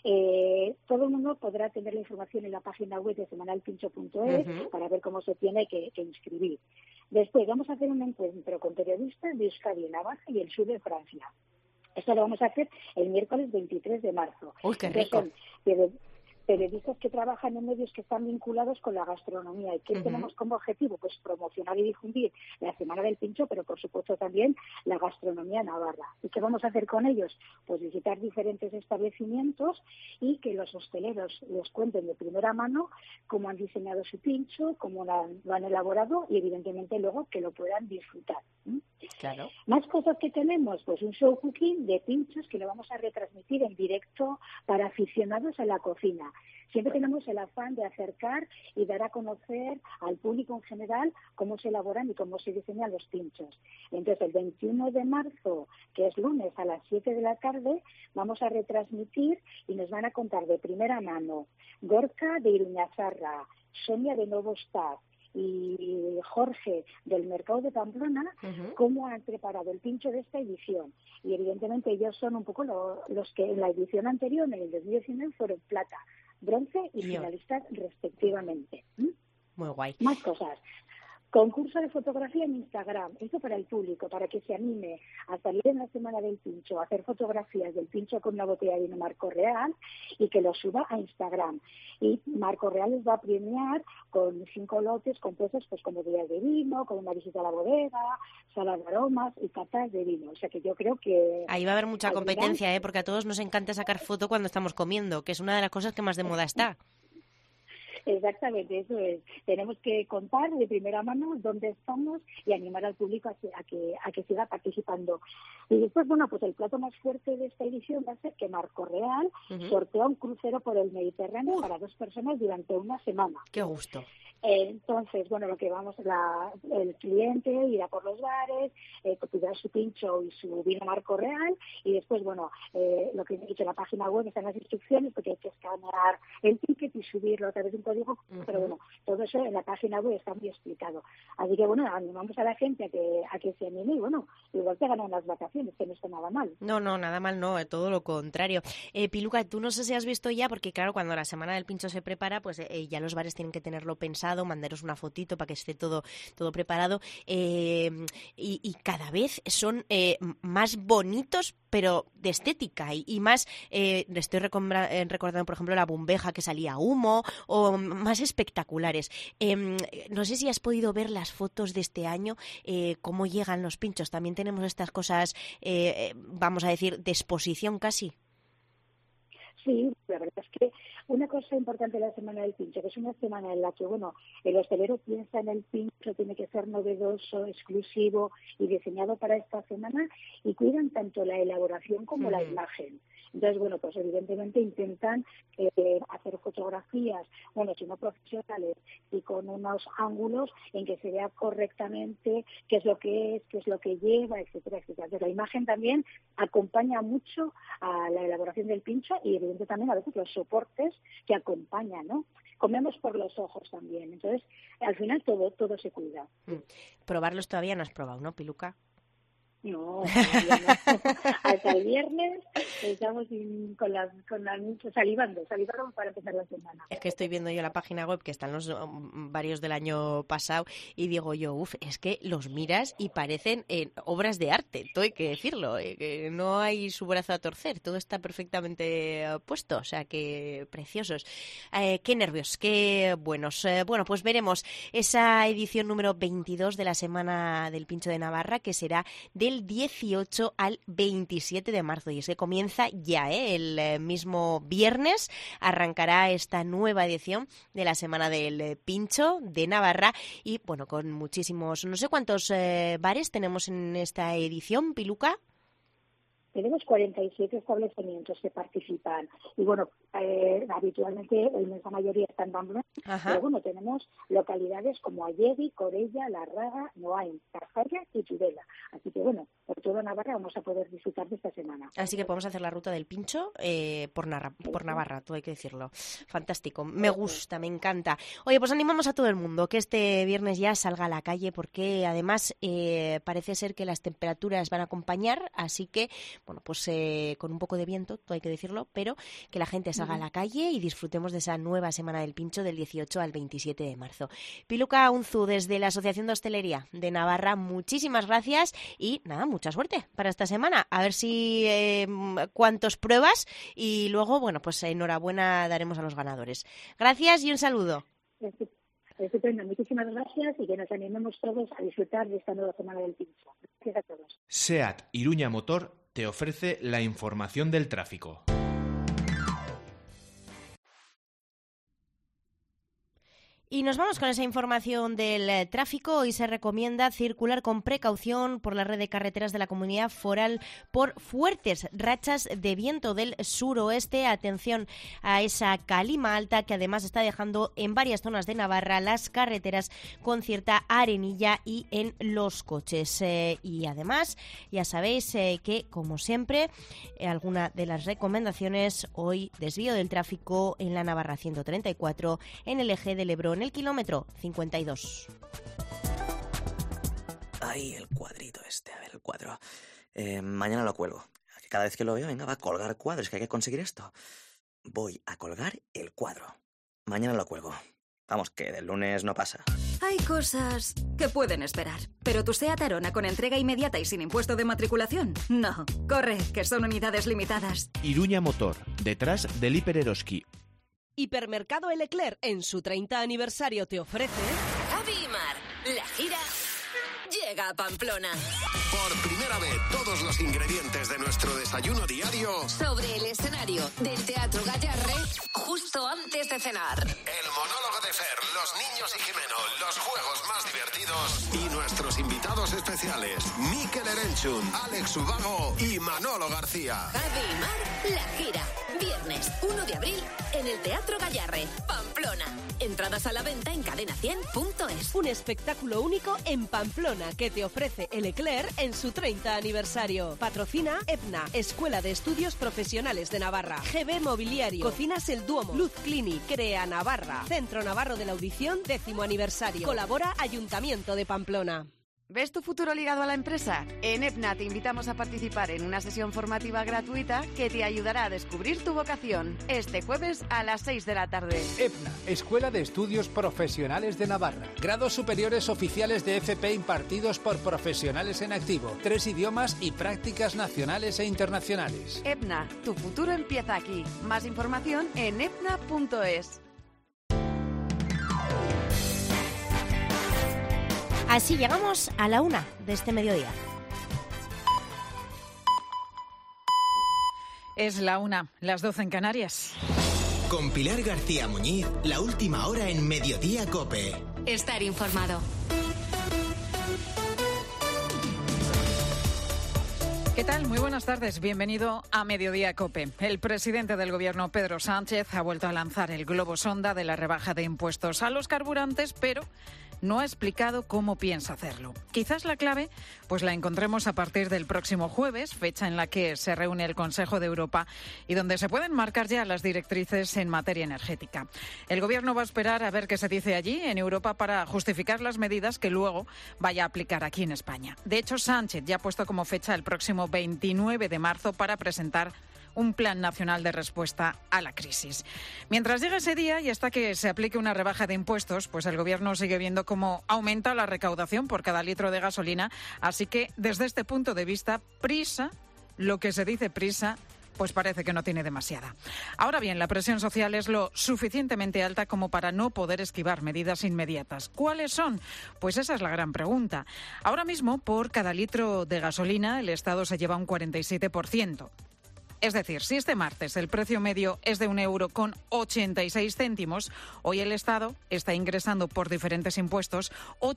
Todo el mundo podrá tener la información en la página web de semanalpincho.es para ver cómo se tiene que inscribir. Después vamos a hacer un encuentro con periodistas de Euskadi, Navarra y el sur de Francia. Esto lo vamos a hacer el miércoles 23 de marzo. ¡Uy, qué rico! Periodistas que trabajan en medios que están vinculados con la gastronomía. ¿Y qué tenemos como objetivo? Pues promocionar y difundir la Semana del Pincho, pero por supuesto también la gastronomía navarra. ¿Y qué vamos a hacer con ellos? Pues visitar diferentes establecimientos y que los hosteleros les cuenten de primera mano cómo han diseñado su pincho, cómo lo han elaborado y evidentemente luego que lo puedan disfrutar. Claro. Más cosas que tenemos, pues un show cooking de pinchos que lo vamos a retransmitir en directo para aficionados a la cocina. Siempre tenemos el afán de acercar y dar a conocer al público en general cómo se elaboran y cómo se diseñan los pinchos. Entonces, el 21 de marzo, que es lunes a las 7 de la tarde, vamos a retransmitir y nos van a contar de primera mano Gorka de Iruñazarra, Sonia de Novostar y Jorge del Mercado de Pamplona, cómo han preparado el pincho de esta edición. Y evidentemente ellos son un poco los que en la edición anterior, en el 2019, fueron plata, bronce y finalistas respectivamente. Muy guay. Más cosas. Concurso de fotografía en Instagram, esto para el público, para que se anime a salir en la Semana del Pincho, a hacer fotografías del pincho con una botella de vino Marco Real y que lo suba a Instagram. Y Marco Real les va a premiar con 5 lotes compuestos pues con botellas de vino, con una visita a la bodega, sala de aromas y catas de vino. O sea que yo creo que... Ahí va a haber mucha competencia, porque a todos nos encanta sacar foto cuando estamos comiendo, que es una de las cosas que más de moda está. Exactamente, eso es. Tenemos que contar de primera mano dónde estamos y animar al público a que siga participando. Y después, bueno, pues el plato más fuerte de esta edición va a ser que Marco Real sortea un crucero por el Mediterráneo para 2 personas durante una semana. ¡Qué gusto! Entonces, bueno, lo que vamos, el cliente irá por los bares, pedirá su pincho y su vino Marco Real, y después, bueno, lo que he dicho, en la página web están las instrucciones, porque hay que escanear el ticket y subirlo a través de un código, pero bueno, todo eso en la página web está muy explicado. Así que, bueno, animamos a la gente a que se anime, y bueno, igual te ganan las vacaciones, que no está nada mal. No, nada mal no, todo lo contrario. Piluca, tú no sé si has visto ya, porque claro, cuando la Semana del Pincho se prepara, pues ya los bares tienen que tenerlo pensado, mandaros una fotito para que esté todo preparado, y cada vez son más bonitos, pero de estética y más, estoy recordando por ejemplo la bombeja que salía humo, o más espectaculares. No sé si has podido ver las fotos de este año, cómo llegan los pinchos. También tenemos estas cosas, vamos a decir, de exposición casi. Sí, la verdad es que una cosa importante de la Semana del Pincho, que es una semana en la que, bueno, el hostelero piensa en el pincho, tiene que ser novedoso, exclusivo y diseñado para esta semana, y cuidan tanto la elaboración como la imagen. Entonces, bueno, pues evidentemente intentan hacer fotografías, bueno, si no profesionales, y con unos ángulos en que se vea correctamente qué es lo que lleva, etcétera, etcétera. Entonces, la imagen también acompaña mucho a la elaboración del pincho, y evidentemente también a veces los soportes que acompañan, ¿no? Comemos por los ojos también. Entonces, al final todo se cuida. Probarlos todavía no has probado, ¿no, Piluca? No, hasta el viernes estamos salivando para empezar la semana. Es que estoy viendo yo la página web, que están los varios del año pasado, y digo yo, es que los miras y parecen obras de arte, todo hay que decirlo, que no hay su brazo a torcer, todo está perfectamente puesto, o sea que preciosos. Qué nervios, qué buenos. Bueno, pues veremos esa edición número 22 de la Semana del Pincho de Navarra, que será del 18 al 27 de marzo. Y es que comienza ya, el mismo viernes arrancará esta nueva edición de la Semana del Pincho de Navarra. Y bueno, con muchísimos, no sé cuántos bares tenemos en esta edición, Piluca. Tenemos 47 establecimientos que participan. Y bueno, habitualmente la inmensa mayoría está en Pamplona. Pero bueno, tenemos localidades como Ayedi, Corella, Larraga, Noain, Tafalla y Tudela. Así que bueno, por toda Navarra vamos a poder disfrutar de esta semana. Así que podemos hacer la ruta del pincho por Navarra, todo hay que decirlo. Fantástico, me gusta, me encanta. Oye, pues animamos a todo el mundo que este viernes ya salga a la calle, porque además parece ser que las temperaturas van a acompañar, así que bueno, pues con un poco de viento, todo hay que decirlo, pero que la gente salga a la calle y disfrutemos de esa nueva Semana del Pincho del 18 al 27 de marzo. Piluca Unzu, desde la Asociación de Hostelería de Navarra, muchísimas gracias y nada, mucha suerte para esta semana. A ver si cuántos pruebas, y luego, bueno, pues enhorabuena daremos a los ganadores. Gracias y un saludo. Estupendo, muchísimas gracias, y que nos animemos todos a disfrutar de esta nueva Semana del Pincho. Gracias a todos. SEAT Iruña Motor te ofrece la información del tráfico. Y nos vamos con esa información del tráfico. Hoy se recomienda circular con precaución por la red de carreteras de la Comunidad Foral por fuertes rachas de viento del suroeste. Atención a esa calima alta que además está dejando en varias zonas de Navarra las carreteras con cierta arenilla y en los coches. Y además, ya sabéis que, como siempre, alguna de las recomendaciones hoy: desvío del tráfico en la Navarra 134, en el eje del Ebro, en el kilómetro 52. Ahí el cuadrito este, a ver el cuadro. Mañana lo cuelgo. Cada vez que lo veo, venga, va a colgar cuadros, que hay que conseguir esto. Voy a colgar el cuadro. Mañana lo cuelgo. Vamos, que del lunes no pasa. Hay cosas que pueden esperar, pero tu SEAT Arona con entrega inmediata y sin impuesto de matriculación, no. Corre, que son unidades limitadas. Iruña Motor, detrás del Hiper Eroski. Hipermercado El Eclair, en su 30 aniversario, te ofrece... Javi y Mar, la gira llega a Pamplona. Por primera vez, todos todos los ingredientes de nuestro desayuno diario sobre el escenario del Teatro Gayarre justo antes de cenar. El monólogo de Fer, los niños y Jimeno, los juegos más divertidos y nuestros invitados especiales, Mikel Erenchun, Alex Ubago y Manolo García. Javi y Mar, la gira. Viernes 1 de abril en el Teatro Gayarre, Pamplona. Entradas a la venta en cadena100.es. Un espectáculo único en Pamplona que te ofrece el Eclair en su 30 aniversario. Patrocina EPNA, Escuela de Estudios Profesionales de Navarra. GB Mobiliario, Cocinas El Duomo, Luz Clinic, Crea Navarra, Centro Navarro de la Audición, 10º aniversario. Colabora Ayuntamiento de Pamplona. ¿Ves tu futuro ligado a la empresa? En EPNA te invitamos a participar en una sesión formativa gratuita que te ayudará a descubrir tu vocación. Este jueves a las 6 de la tarde. EPNA, Escuela de Estudios Profesionales de Navarra. Grados superiores oficiales de FP impartidos por profesionales en activo. 3 idiomas y prácticas nacionales e internacionales. EPNA, tu futuro empieza aquí. Más información en epna.es. Así llegamos a la 1 de este mediodía. Es la 1, las 12 en Canarias. Con Pilar García Muñiz, la última hora en Mediodía COPE. Estar informado. ¿Qué tal? Muy buenas tardes. Bienvenido a Mediodía COPE. El presidente del Gobierno, Pedro Sánchez, ha vuelto a lanzar el globo sonda de la rebaja de impuestos a los carburantes, pero no ha explicado cómo piensa hacerlo. Quizás la clave pues la encontremos a partir del próximo jueves, fecha en la que se reúne el Consejo de Europa y donde se pueden marcar ya las directrices en materia energética. El Gobierno va a esperar a ver qué se dice allí en Europa para justificar las medidas que luego vaya a aplicar aquí en España. De hecho, Sánchez ya ha puesto como fecha el próximo 29 de marzo para presentar un plan nacional de respuesta a la crisis. Mientras llega ese día y hasta que se aplique una rebaja de impuestos, pues el Gobierno sigue viendo cómo aumenta la recaudación por cada litro de gasolina. Así que, desde este punto de vista, prisa, lo que se dice prisa, pues parece que no tiene demasiada. Ahora bien, la presión social es lo suficientemente alta como para no poder esquivar medidas inmediatas. ¿Cuáles son? Pues esa es la gran pregunta. Ahora mismo, por cada litro de gasolina, el Estado se lleva un 47%. Es decir, si este martes el precio medio es de 1,86 €, hoy el Estado está ingresando por diferentes impuestos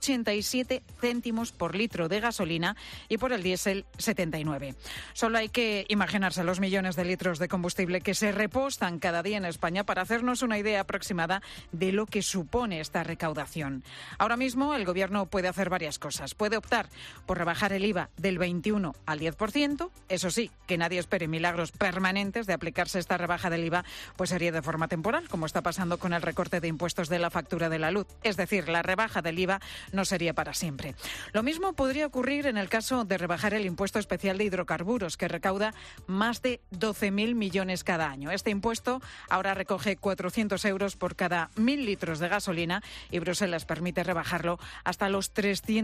87 céntimos por litro de gasolina y por el diésel 79. Solo hay que imaginarse los millones de litros de combustible que se repostan cada día en España para hacernos una idea aproximada de lo que supone esta recaudación. Ahora mismo el Gobierno puede hacer varias cosas. Puede optar por rebajar el IVA del 21 al 10%. Eso sí, que nadie espere milagros permanentes de aplicarse esta rebaja del IVA, pues sería de forma temporal, como está pasando con el recorte de impuestos de la factura de la luz. Es decir, la rebaja del IVA no sería para siempre. Lo mismo podría ocurrir en el caso de rebajar el impuesto especial de hidrocarburos, que recauda más de 12.000 millones cada año. Este impuesto ahora recoge 400 € por cada 1.000 litros de gasolina y Bruselas permite rebajarlo hasta los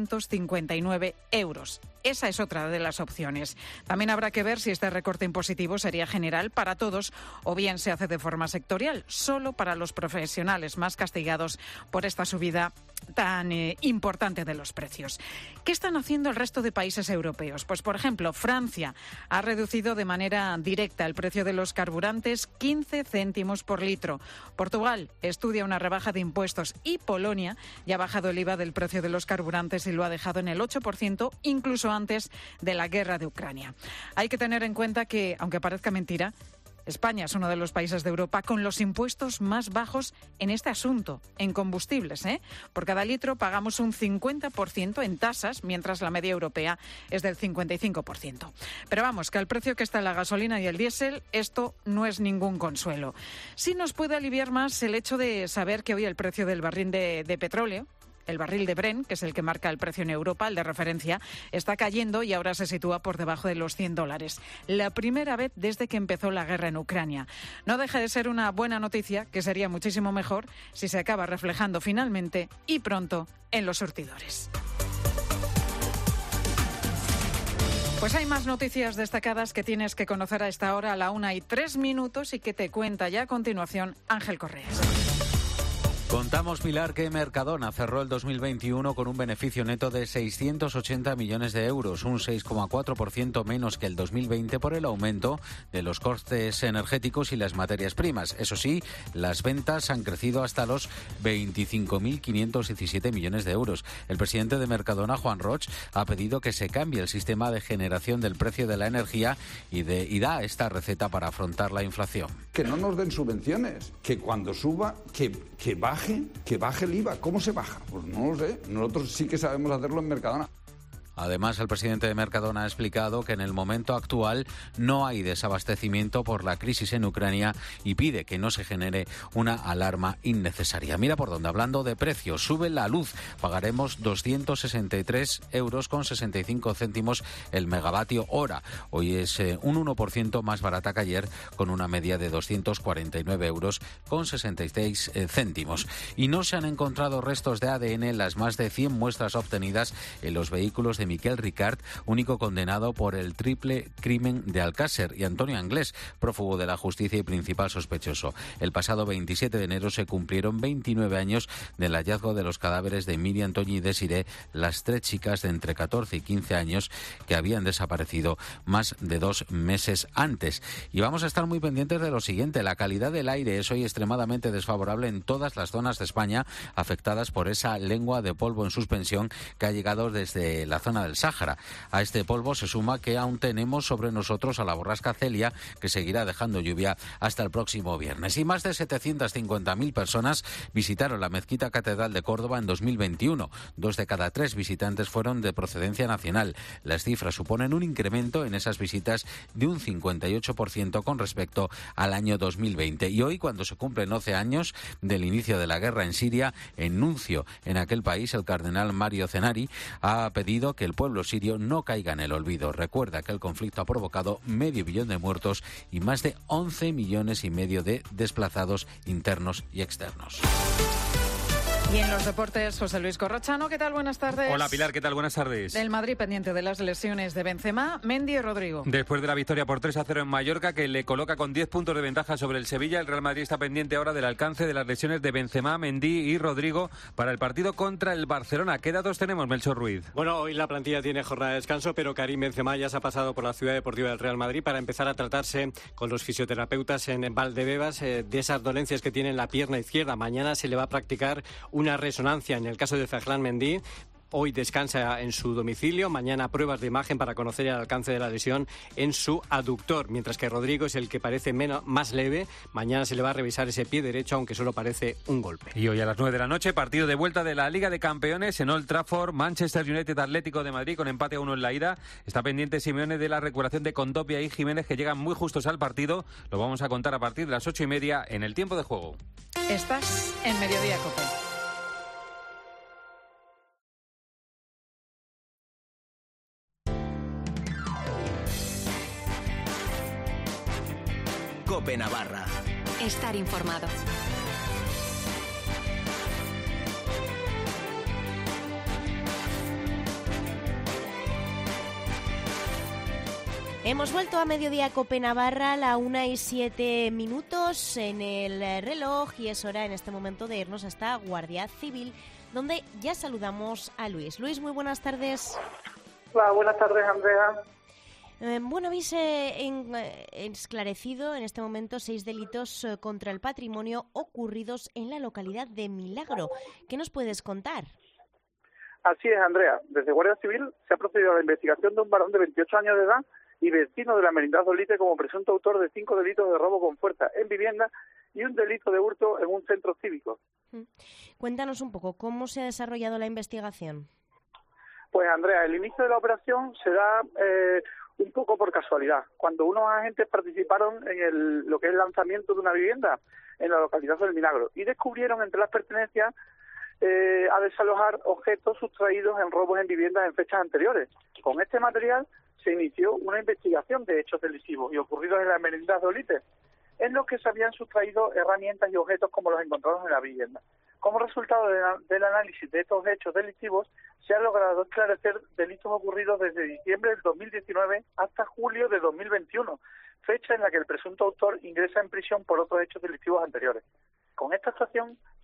359 €. Esa es otra de las opciones. También habrá que ver si este recorte impositivo sería general para todos o bien se hace de forma sectorial, solo para los profesionales más castigados por esta subida tan importante de los precios. ¿Qué están haciendo el resto de países europeos? Pues, por ejemplo, Francia ha reducido de manera directa el precio de los carburantes 15 céntimos por litro. Portugal estudia una rebaja de impuestos y Polonia ya ha bajado el IVA del precio de los carburantes y lo ha dejado en el 8%, incluso antes de la guerra de Ucrania. Hay que tener en cuenta que, aunque parezca mentira, España es uno de los países de Europa con los impuestos más bajos en este asunto, en combustibles. Por cada litro pagamos un 50% en tasas, mientras la media europea es del 55%. Pero vamos, que al precio que está la gasolina y el diésel, esto no es ningún consuelo. Sí nos puede aliviar más el hecho de saber que hoy el precio del barril de petróleo, el barril de Brent, que es el que marca el precio en Europa, el de referencia, está cayendo y ahora se sitúa por debajo de los $100. La primera vez desde que empezó la guerra en Ucrania. No deja de ser una buena noticia, que sería muchísimo mejor si se acaba reflejando finalmente y pronto en los surtidores. Pues hay más noticias destacadas que tienes que conocer a esta hora, a la 1:03, y que te cuenta ya a continuación Ángel Correas. Contamos, Pilar, que Mercadona cerró el 2021 con un beneficio neto de 680 millones de euros, un 6,4% menos que el 2020 por el aumento de los costes energéticos y las materias primas. Eso sí, las ventas han crecido hasta los 25.517 millones de euros. El presidente de Mercadona, Juan Roig, ha pedido que se cambie el sistema de generación del precio de la energía y da esta receta para afrontar la inflación. Que no nos den subvenciones, que cuando suba, que baje el IVA. ¿Cómo se baja? Pues no lo sé. Nosotros sí que sabemos hacerlo en Mercadona. Además, el presidente de Mercadona ha explicado que en el momento actual no hay desabastecimiento por la crisis en Ucrania y pide que no se genere una alarma innecesaria. Mira por dónde, hablando de precios, sube la luz. Pagaremos 263 euros con 65 céntimos el megavatio hora. Hoy es un 1% más barata que ayer, con una media de 249 euros con 66 céntimos. Y no se han encontrado restos de ADN en las más de 100 muestras obtenidas en los vehículos de Miquel Ricard, único condenado por el triple crimen de Alcácer, y Antonio Anglés, prófugo de la justicia y principal sospechoso. El pasado 27 de enero se cumplieron 29 años del hallazgo de los cadáveres de Miriam, Toñi y Desiré, las 3 chicas de entre 14 y 15 años que habían desaparecido más de 2 meses antes. Y vamos a estar muy pendientes de lo siguiente: la calidad del aire es hoy extremadamente desfavorable en todas las zonas de España afectadas por esa lengua de polvo en suspensión que ha llegado desde la zona del Sáhara. A este polvo se suma que aún tenemos sobre nosotros a la borrasca Celia, que seguirá dejando lluvia hasta el próximo viernes. Y más de 750.000 personas visitaron la Mezquita Catedral de Córdoba en 2021. 2 de cada 3 visitantes fueron de procedencia nacional. Las cifras suponen un incremento en esas visitas de un 58% con respecto al año 2020. Y hoy, cuando se cumplen 11 años del inicio de la guerra en Siria, en nuncio en aquel país, el cardenal Mario Zenari ha pedido que el pueblo sirio no caiga en el olvido. Recuerda que el conflicto ha provocado 500 millones de muertos y más de 11,5 millones de desplazados internos y externos. Y en los deportes, José Luis Corrochano, ¿qué tal? Buenas tardes. Hola Pilar, ¿qué tal? Buenas tardes. Del Madrid pendiente de las lesiones de Benzema, Mendy y Rodrigo. Después de la victoria por 3-0 en Mallorca, que le coloca con 10 puntos de ventaja sobre el Sevilla, el Real Madrid está pendiente ahora del alcance de las lesiones de Benzema, Mendy y Rodrigo para el partido contra el Barcelona. ¿Qué datos tenemos, Melchor Ruiz? Bueno, hoy la plantilla tiene jornada de descanso, pero Karim Benzema ya se ha pasado por la Ciudad Deportiva del Real Madrid para empezar a tratarse con los fisioterapeutas en Valdebebas de esas dolencias que tiene en la pierna izquierda. Mañana se le va a practicar una resonancia en el caso de Ferland Mendy. Hoy descansa en su domicilio, mañana pruebas de imagen para conocer el alcance de la lesión en su aductor, mientras que Rodrigo es el que parece más leve. Mañana se le va a revisar ese pie derecho, aunque solo parece un golpe. Y hoy a las 9 de la noche, partido de vuelta de la Liga de Campeones en Old Trafford, Manchester United Atlético de Madrid con empate a 1 en la ida. Está pendiente Simeone de la recuperación de Condopia y Jiménez, que llegan muy justos al partido. Lo vamos a contar a partir de las 8:30 en el tiempo de juego. Estás en Mediodía COPE. COPE Navarra. Estar informado. Hemos vuelto a Mediodía COPE Navarra, la 1:07 en el reloj, y es hora en este momento de irnos hasta Guardia Civil, donde ya saludamos a Luis. Luis, muy buenas tardes. Hola, buenas tardes, Andrea. Bueno, habéis esclarecido en este momento 6 delitos contra el patrimonio ocurridos en la localidad de Milagro. ¿Qué nos puedes contar? Así es, Andrea. Desde Guardia Civil se ha procedido a la investigación de un varón de 28 años de edad y vecino de la Merindad de Olite como presunto autor de 5 delitos de robo con fuerza en vivienda y un delito de hurto en un centro cívico. Cuéntanos un poco, ¿cómo se ha desarrollado la investigación? Pues, Andrea, el inicio de la operación se da un poco por casualidad. Cuando unos agentes participaron en lo que es el lanzamiento de una vivienda en la localidad del Milagro y descubrieron entre las pertenencias a desalojar objetos sustraídos en robos en viviendas en fechas anteriores. Con este material se inició una investigación de hechos delictivos y ocurridos en la Merindad de Olite, en los que se habían sustraído herramientas y objetos como los encontrados en la vivienda. Como resultado del análisis de estos hechos delictivos, se ha logrado esclarecer delitos ocurridos desde diciembre del 2019 hasta julio de 2021, fecha en la que el presunto autor ingresa en prisión por otros hechos delictivos anteriores. Con esta actuación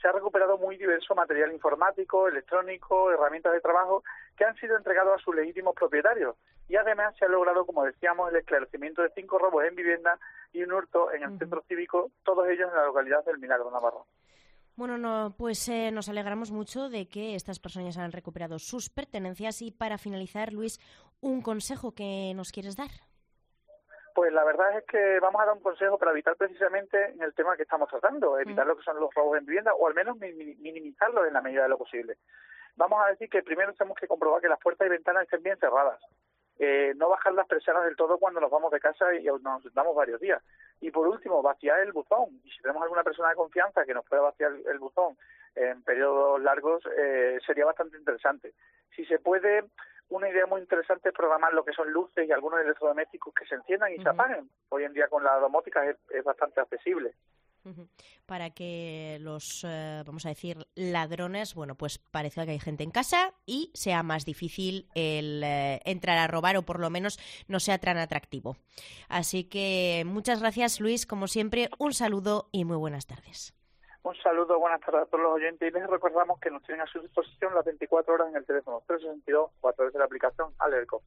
se ha recuperado muy diverso material informático, electrónico, herramientas de trabajo que han sido entregados a sus legítimos propietarios. Y además se ha logrado, como decíamos, el esclarecimiento de 5 robos en vivienda y un hurto en el centro cívico, todos ellos en la localidad del Milagro, Navarro. Bueno, pues nos alegramos mucho de que estas personas han recuperado sus pertenencias. Y para finalizar, Luis, un consejo que nos quieres dar. Pues la verdad es que vamos a dar un consejo para evitar precisamente en el tema que estamos tratando, evitar lo que son los robos en vivienda o al menos minimizarlos en la medida de lo posible. Vamos a decir que primero tenemos que comprobar que las puertas y ventanas estén bien cerradas, no bajar las persianas del todo cuando nos vamos de casa y nos damos varios días. Y por último, vaciar el buzón. Y si tenemos alguna persona de confianza que nos pueda vaciar el buzón en periodos largos, sería bastante interesante. Si se puede, una idea muy interesante es programar lo que son luces y algunos electrodomésticos que se enciendan y se apaguen. Hoy en día con la domótica es bastante accesible. Para que los, vamos a decir, ladrones, bueno, pues parezca que hay gente en casa y sea más difícil el entrar a robar, o por lo menos no sea tan atractivo. Así que muchas gracias, Luis, como siempre, un saludo y muy buenas tardes. Un saludo, buenas tardes a todos los oyentes, y les recordamos que nos tienen a su disposición las 24 horas en el teléfono 362 o a través de la aplicación Alercox.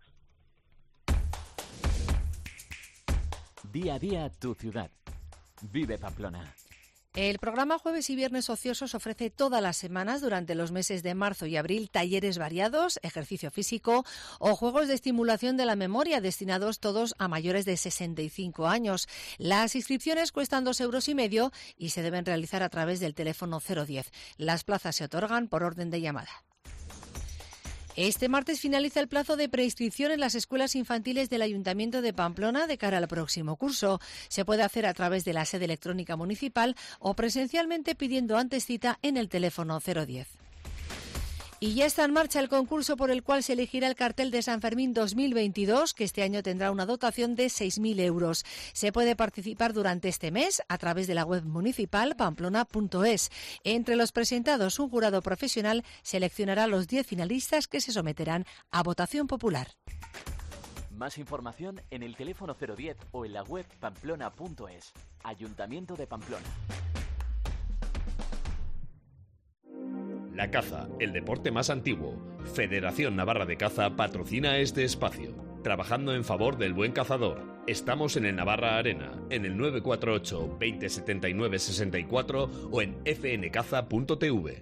Día a día tu ciudad. Vive Pamplona. El programa Jueves y Viernes Ociosos ofrece todas las semanas durante los meses de marzo y abril talleres variados, ejercicio físico o juegos de estimulación de la memoria destinados todos a mayores de 65 años. Las inscripciones cuestan 2,5 € y se deben realizar a través del teléfono 010. Las plazas se otorgan por orden de llamada. Este martes finaliza el plazo de preinscripción en las escuelas infantiles del Ayuntamiento de Pamplona de cara al próximo curso. Se puede hacer a través de la sede electrónica municipal o presencialmente pidiendo antes cita en el teléfono 010. Y ya está en marcha el concurso por el cual se elegirá el cartel de San Fermín 2022, que este año tendrá una dotación de 6.000 €. Se puede participar durante este mes a través de la web municipal pamplona.es. Entre los presentados, un jurado profesional seleccionará los 10 finalistas que se someterán a votación popular. Más información en el teléfono 010 o en la web pamplona.es. Ayuntamiento de Pamplona. La caza, el deporte más antiguo. Federación Navarra de Caza patrocina este espacio. Trabajando en favor del buen cazador. Estamos en el Navarra Arena, en el 948 20 79 64 o en fncaza.tv.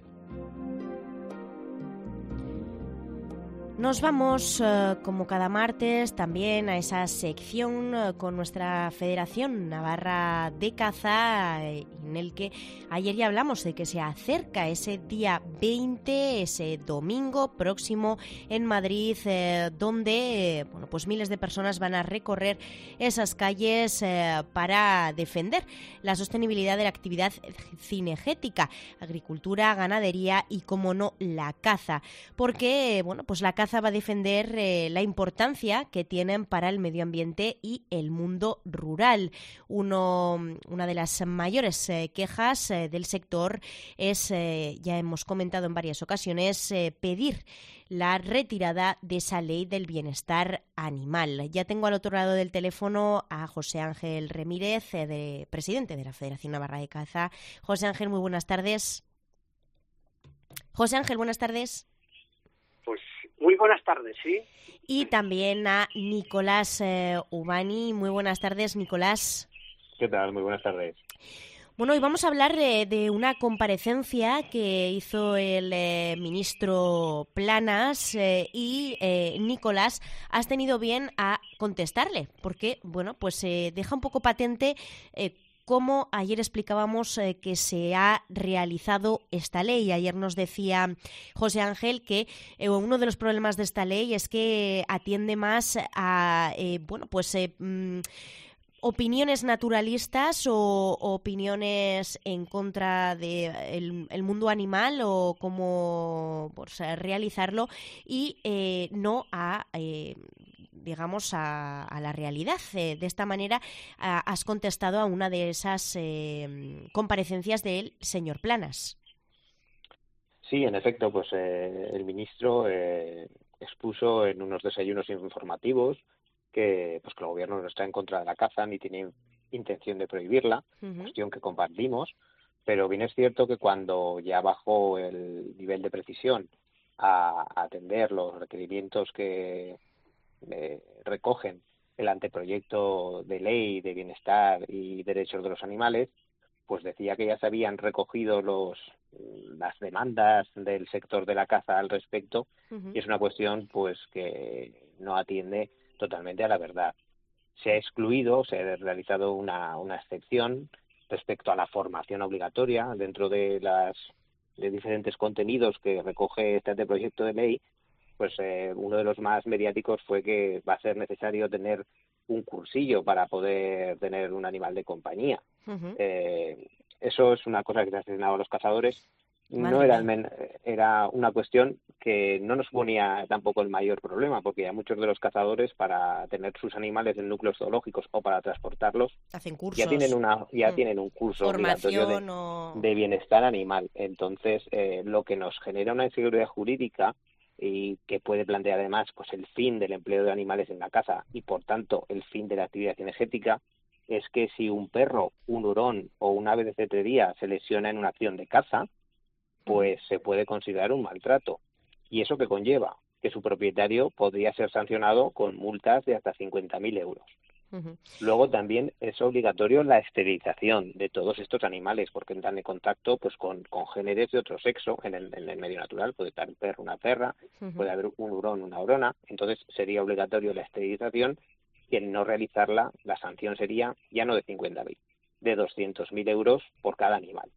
Nos vamos, como cada martes, también a esa sección con nuestra Federación Navarra de Caza, en el que ayer ya hablamos de que se acerca ese día 20, ese domingo próximo en Madrid, donde bueno, pues miles de personas van a recorrer esas calles para defender la sostenibilidad de la actividad cinegética, agricultura, ganadería y, como no, la caza. Porque, bueno, pues la caza va a defender la importancia que tienen para el medio ambiente y el mundo rural. Una de las mayores quejas del sector es, ya hemos comentado en varias ocasiones, pedir la retirada de esa ley del bienestar animal. Ya tengo al otro lado del teléfono a José Ángel Remírez, presidente de la Federación Navarra de Caza. José Ángel, muy buenas tardes. José Ángel, buenas tardes. Pues muy buenas tardes, sí. Y también a Nicolás Ubani. Muy buenas tardes, Nicolás. ¿Qué tal? Muy buenas tardes. Bueno, hoy vamos a hablar de una comparecencia que hizo el ministro Planas y Nicolás, has tenido bien a contestarle, porque, bueno, pues deja un poco patente cómo ayer explicábamos que se ha realizado esta ley. Ayer nos decía José Ángel que uno de los problemas de esta ley es que atiende más a, opiniones naturalistas o opiniones en contra del el mundo animal o cómo realizarlo y no a... digamos, a la realidad. De esta manera has contestado a una de esas comparecencias del señor Planas. Sí, en efecto, pues el ministro expuso en unos desayunos informativos que el gobierno no está en contra de la caza ni tiene intención de prohibirla, cuestión que compartimos, Pero bien es cierto que cuando ya bajó el nivel de precisión a atender los requerimientos que recogen el anteproyecto de ley de bienestar y derechos de los animales, pues decía que ya se habían recogido las demandas del sector de la caza al respecto, y es una cuestión pues que no atiende totalmente a la verdad. Se ha excluido, se ha realizado una excepción respecto a la formación obligatoria dentro de diferentes contenidos que recoge este anteproyecto de ley. Pues uno de los más mediáticos fue que va a ser necesario tener un cursillo para poder tener un animal de compañía. Eso es una cosa que se ha asignado a los cazadores. No era una cuestión que no nos ponía tampoco el mayor problema, porque ya muchos de los cazadores, para tener sus animales en núcleos zoológicos o para transportarlos, hacen cursos, ya tienen un curso obligatorio de bienestar animal. Entonces, lo que nos genera una inseguridad jurídica y que puede plantear además pues el fin del empleo de animales en la caza y por tanto el fin de la actividad cinegética, es que si un perro, un hurón o un ave de cetrería se lesiona en una acción de caza, pues se puede considerar un maltrato. ¿Y eso qué conlleva? Que su propietario podría ser sancionado con multas de hasta 50.000 euros. Luego también es obligatorio la esterilización de todos estos animales, porque entran en contacto pues con congéneres de otro sexo en el medio natural. Puede estar un perro, una perra, puede haber un hurón, una hurona. Entonces sería obligatorio la esterilización, y el no realizarla, la sanción sería ya no de 50.000, de 200.000 euros por cada animal.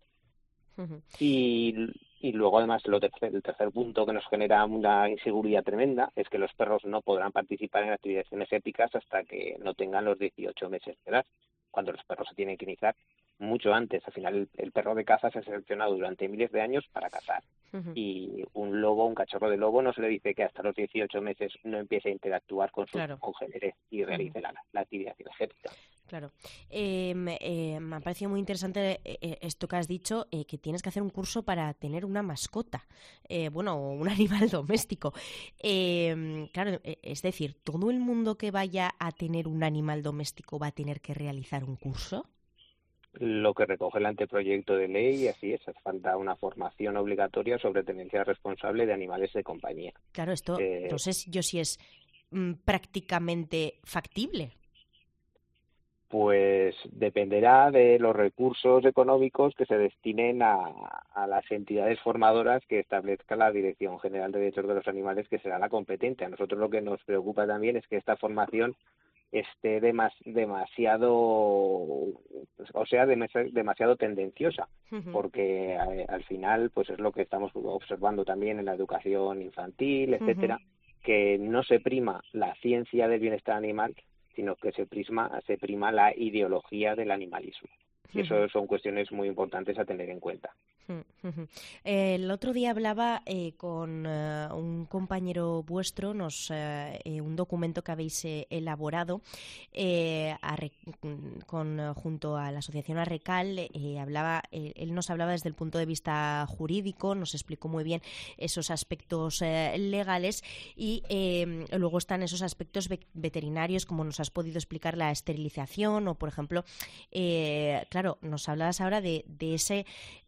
Y luego, además, el tercer punto que nos genera una inseguridad tremenda es que los perros no podrán participar en actividades cinegéticas hasta que no tengan los 18 meses de edad, cuando los perros se tienen que iniciar mucho antes. Al final, el perro de caza se ha seleccionado durante miles de años para cazar. Y un cachorro de lobo, no se le dice que hasta los 18 meses no empiece a interactuar con sus congéneres y realice la actividad cinegética. Claro. Me ha parecido muy interesante esto que has dicho, que tienes que hacer un curso para tener una mascota, un animal doméstico. Claro, es decir, ¿todo el mundo que vaya a tener un animal doméstico va a tener que realizar un curso? Lo que recoge el anteproyecto de ley, así es, hace falta una formación obligatoria sobre tenencia responsable de animales de compañía. Claro, esto no sé yo si es prácticamente factible. Pues dependerá de los recursos económicos que se destinen a las entidades formadoras que establezca la Dirección General de Derechos de los Animales, que será la competente. A nosotros lo que nos preocupa también es que esta formación esté demasiado tendenciosa, porque al final pues es lo que estamos observando también en la educación infantil, etcétera, que no se prima la ciencia del bienestar animal, sino que se prima la ideología del animalismo. Y eso son cuestiones muy importantes a tener en cuenta. El otro día hablaba con un compañero vuestro, un documento que habéis elaborado junto a la asociación Arrecal. Él nos hablaba desde el punto de vista jurídico, nos explicó muy bien esos aspectos legales, y luego están esos aspectos veterinarios, como nos has podido explicar la esterilización, o por ejemplo, claro, nos hablabas ahora de ese...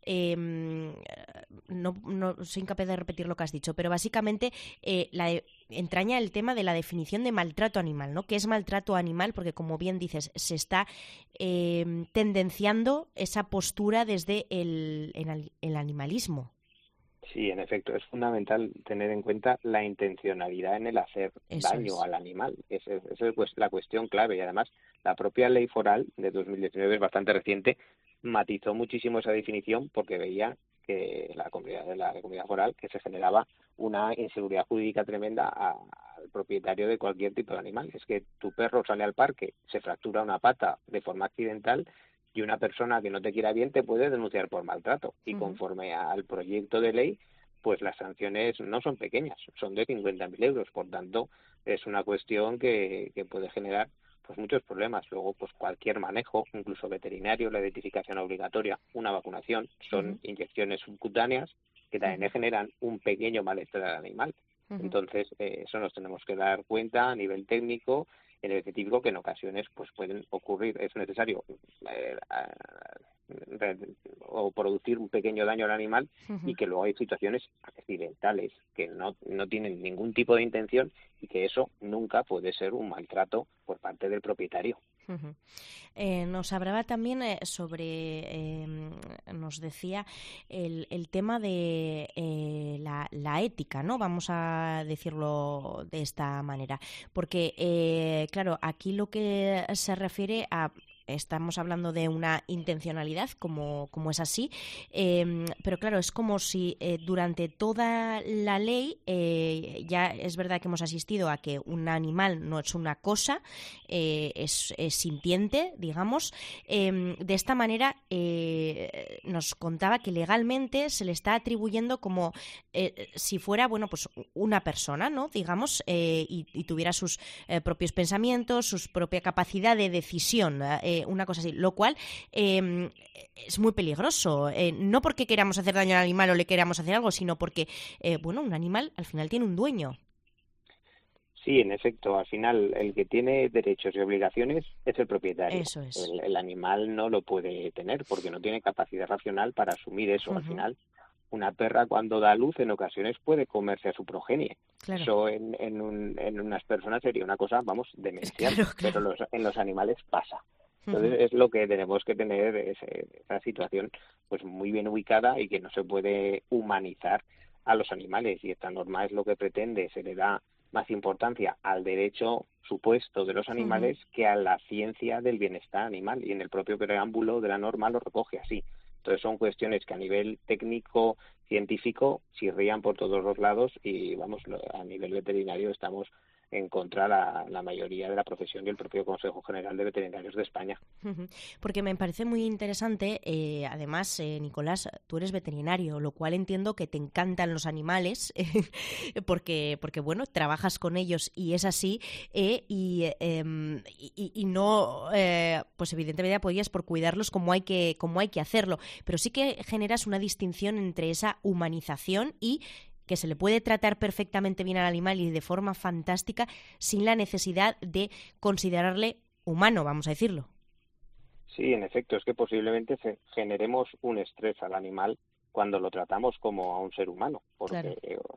no soy incapaz de repetir lo que has dicho, pero básicamente entraña el tema de la definición de maltrato animal, ¿no? ¿Qué es maltrato animal? Porque, como bien dices, se está tendenciando esa postura desde el animalismo. Sí, en efecto, es fundamental tener en cuenta la intencionalidad en el hacer daño al animal. Esa es la cuestión clave, y además la propia ley foral de 2019 es bastante reciente, matizó muchísimo esa definición, porque veía que la comunidad foral que se generaba una inseguridad jurídica tremenda al propietario de cualquier tipo de animal. Es que tu perro sale al parque, se fractura una pata de forma accidental, y una persona que no te quiera bien te puede denunciar por maltrato. Y conforme al proyecto de ley, pues las sanciones no son pequeñas, son de 50.000 euros. Por tanto, es una cuestión que puede generar pues muchos problemas. Luego, pues cualquier manejo, incluso veterinario, la identificación obligatoria, una vacunación, son inyecciones subcutáneas que también le generan un pequeño malestar al animal. Entonces, eso nos tenemos que dar cuenta a nivel técnico, en específico, que en ocasiones pues pueden ocurrir, es necesario o producir un pequeño daño al animal, y que luego hay situaciones accidentales que no tienen ningún tipo de intención, y que eso nunca puede ser un maltrato por parte del propietario. Nos hablaba también nos decía el tema de la ética, ¿no? Vamos a decirlo de esta manera, porque claro, aquí lo que se refiere a... Estamos hablando de una intencionalidad, como es así, pero claro, es como si durante toda la ley, ya es verdad que hemos asistido a que un animal no es una cosa, es sintiente, digamos. De esta manera nos contaba que legalmente se le está atribuyendo como si fuera, bueno, pues una persona, ¿no? Digamos, y tuviera sus propios pensamientos, su propia capacidad de decisión, una cosa así, lo cual es muy peligroso, no porque queramos hacer daño al animal o le queramos hacer algo, sino porque, bueno, un animal al final tiene un dueño. Sí, en efecto, al final el que tiene derechos y obligaciones es el propietario. Eso es. El animal no lo puede tener porque no tiene capacidad racional para asumir eso. Al final, una perra cuando da luz en ocasiones puede comerse a su progenie. Claro. Eso en unas personas sería una cosa, vamos, demencial, claro. Pero en los animales pasa. Entonces es lo que tenemos que tener, esa situación pues muy bien ubicada, y que no se puede humanizar a los animales, y esta norma es lo que pretende. Se le da más importancia al derecho supuesto de los animales que a la ciencia del bienestar animal, y en el propio preámbulo de la norma lo recoge así. Entonces son cuestiones que a nivel técnico, científico, chirrían por todos los lados, y vamos, a nivel veterinario estamos en contra la mayoría de la profesión y el propio Consejo General de Veterinarios de España. Porque me parece muy interesante, además, Nicolás, tú eres veterinario, lo cual entiendo que te encantan los animales, porque bueno, trabajas con ellos y es así, y no, pues evidentemente apoyas por cuidarlos como hay que hacerlo, pero sí que generas una distinción entre esa humanización y que se le puede tratar perfectamente bien al animal y de forma fantástica sin la necesidad de considerarle humano, vamos a decirlo. Sí, en efecto, es que posiblemente generemos un estrés al animal cuando lo tratamos como a un ser humano, porque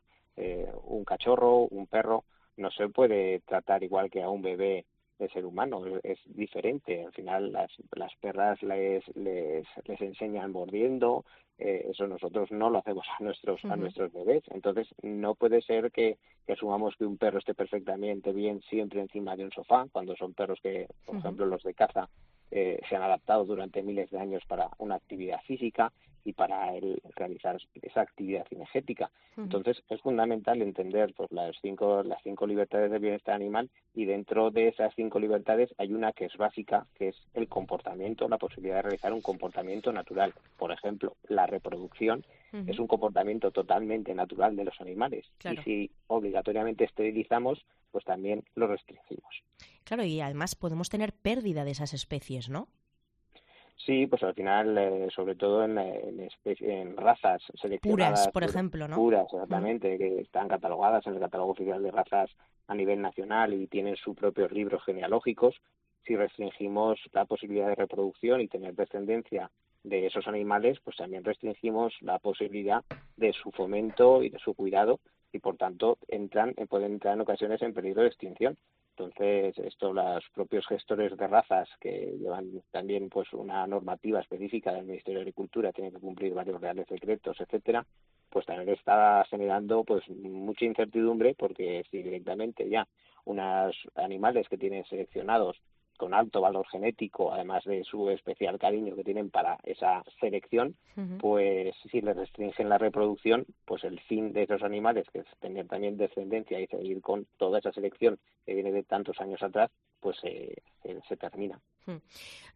un cachorro, un perro, no se puede tratar igual que a un bebé de ser humano, es diferente. Al final las perras les enseñan mordiendo, eso nosotros no lo hacemos a nuestros bebés. Entonces no puede ser que asumamos que un perro esté perfectamente bien siempre encima de un sofá, cuando son perros que, por ejemplo, los de caza, se han adaptado durante miles de años para una actividad física y para realizar esa actividad cinegética. Entonces es fundamental entender pues las cinco libertades del bienestar animal, y dentro de esas 5 libertades hay una que es básica, que es el comportamiento, la posibilidad de realizar un comportamiento natural. Por ejemplo, la reproducción es un comportamiento totalmente natural de los animales. Claro. Y si obligatoriamente esterilizamos, pues también lo restringimos. Claro, y además podemos tener pérdida de esas especies, ¿no? Sí, pues al final, sobre todo en razas seleccionadas. Puras, por ejemplo, ¿no? Puras, exactamente, que están catalogadas en el catálogo oficial de razas a nivel nacional y tienen sus propios libros genealógicos. Si restringimos la posibilidad de reproducción y tener descendencia de esos animales, pues también restringimos la posibilidad de su fomento y de su cuidado, y por tanto pueden entrar en ocasiones en peligro de extinción. Entonces, los propios gestores de razas, que llevan también pues una normativa específica del Ministerio de Agricultura, tienen que cumplir varios reales decretos, etcétera, pues también está generando pues mucha incertidumbre, porque si directamente ya unos animales que tienen seleccionados con alto valor genético, además de su especial cariño que tienen para esa selección, pues si les restringen la reproducción, pues el fin de esos animales, que es tener también descendencia y seguir con toda esa selección que viene de tantos años atrás, pues se termina.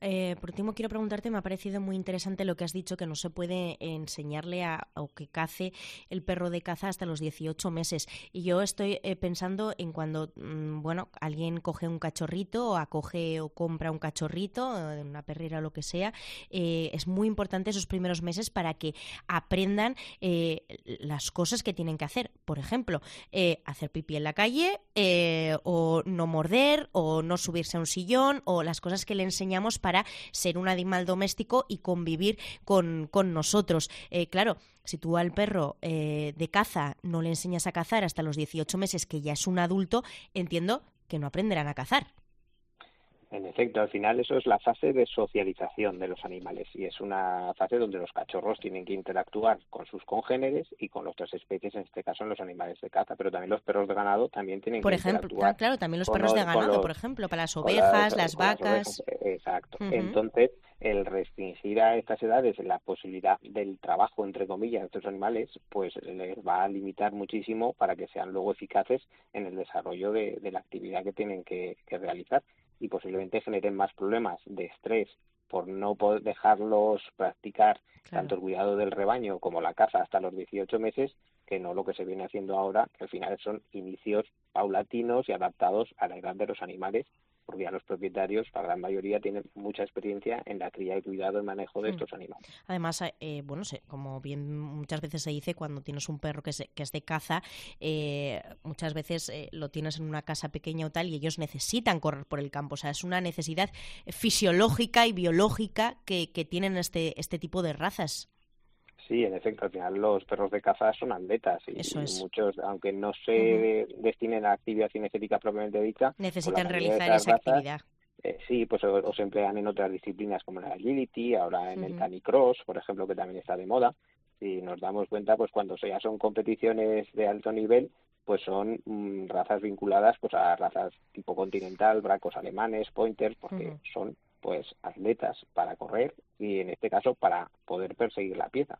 Por último, quiero preguntarte, me ha parecido muy interesante lo que has dicho, que no se puede enseñarle o que cace el perro de caza hasta los 18 meses. Y yo estoy pensando en cuando, alguien coge un cachorrito o acoge o compra un cachorrito en una perrera o lo que sea, es muy importante esos primeros meses para que aprendan las cosas que tienen que hacer. Por ejemplo, hacer pipí en la calle, o no morder, o no subirse a un sillón, o las cosas que le enseñamos para ser un animal doméstico y convivir con nosotros. Claro, si tú al perro de caza no le enseñas a cazar hasta los 18 meses, que ya es un adulto, entiendo que no aprenderán a cazar. En efecto, al final eso es la fase de socialización de los animales y es una fase donde los cachorros tienen que interactuar con sus congéneres y con otras especies, en este caso en los animales de caza, pero también los perros de ganado también tienen que interactuar. Por ejemplo, claro, también los perros de ganado, por ejemplo, para las ovejas, las vacas. Exacto. Entonces, el restringir a estas edades la posibilidad del trabajo, entre comillas, de estos animales, pues les va a limitar muchísimo para que sean luego eficaces en el desarrollo de la actividad que tienen que realizar. Y posiblemente generen más problemas de estrés por no poder dejarlos practicar tanto el cuidado del rebaño como la caza hasta los 18 meses, que no lo que se viene haciendo ahora, que al final son inicios paulatinos y adaptados a la edad de los animales, porque ya los propietarios, la gran mayoría, tienen mucha experiencia en la cría y cuidado y manejo de estos animales. Además, como bien muchas veces se dice, cuando tienes un perro que es de caza, muchas veces lo tienes en una casa pequeña o tal y ellos necesitan correr por el campo. O sea, es una necesidad fisiológica y biológica que tienen este tipo de razas. Sí, en efecto, al final los perros de caza son atletas y muchos, aunque no se destinen a actividad cinegética propiamente dicha, necesitan realizar esa actividad. Sí, pues o se emplean en otras disciplinas como la agility, ahora en el canicross, por ejemplo, que también está de moda. Si nos damos cuenta, pues cuando ya son competiciones de alto nivel, pues son razas vinculadas pues a razas tipo continental, bracos alemanes, pointers, porque son pues atletas para correr y en este caso para poder perseguir la pieza.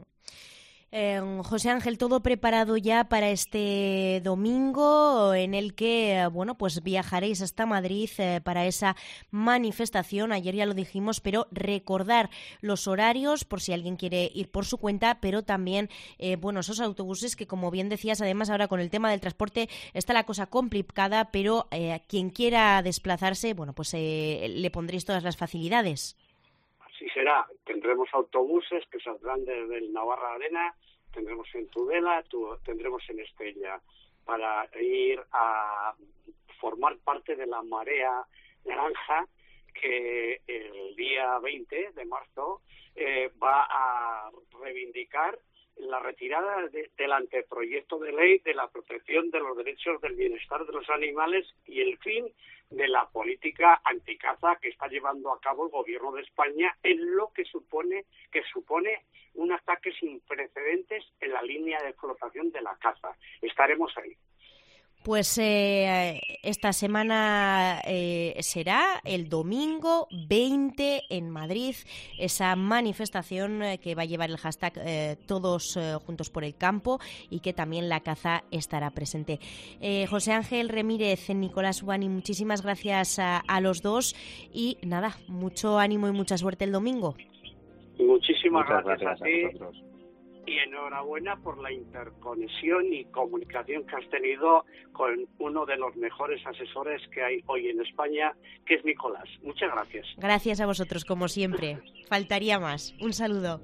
José Ángel, todo preparado ya para este domingo en el que, pues viajaréis hasta Madrid para esa manifestación. Ayer ya lo dijimos, pero recordar los horarios por si alguien quiere ir por su cuenta, pero también, esos autobuses que, como bien decías, además ahora con el tema del transporte está la cosa complicada, pero quien quiera desplazarse, le pondréis todas las facilidades. Así será. Tendremos autobuses que saldrán desde el Navarra Arena, tendremos en Tudela, tendremos en Estella, para ir a formar parte de la marea naranja que el día 20 de marzo va a reivindicar la retirada del anteproyecto de ley de la protección de los derechos del bienestar de los animales y el fin de la política anticaza que está llevando a cabo el gobierno de España en lo que supone un ataque sin precedentes en la línea de explotación de la caza. Estaremos ahí. Pues esta semana será el domingo 20 en Madrid, esa manifestación que va a llevar el hashtag Todos Juntos por el Campo y que también la caza estará presente. José Ángel Remírez, Nicolás Ubani, muchísimas gracias a los dos y nada, mucho ánimo y mucha suerte el domingo. Muchísimas gracias a ti. Y enhorabuena por la interconexión y comunicación que has tenido con uno de los mejores asesores que hay hoy en España, que es Nicolás. Muchas gracias. Gracias a vosotros, como siempre. Faltaría más. Un saludo.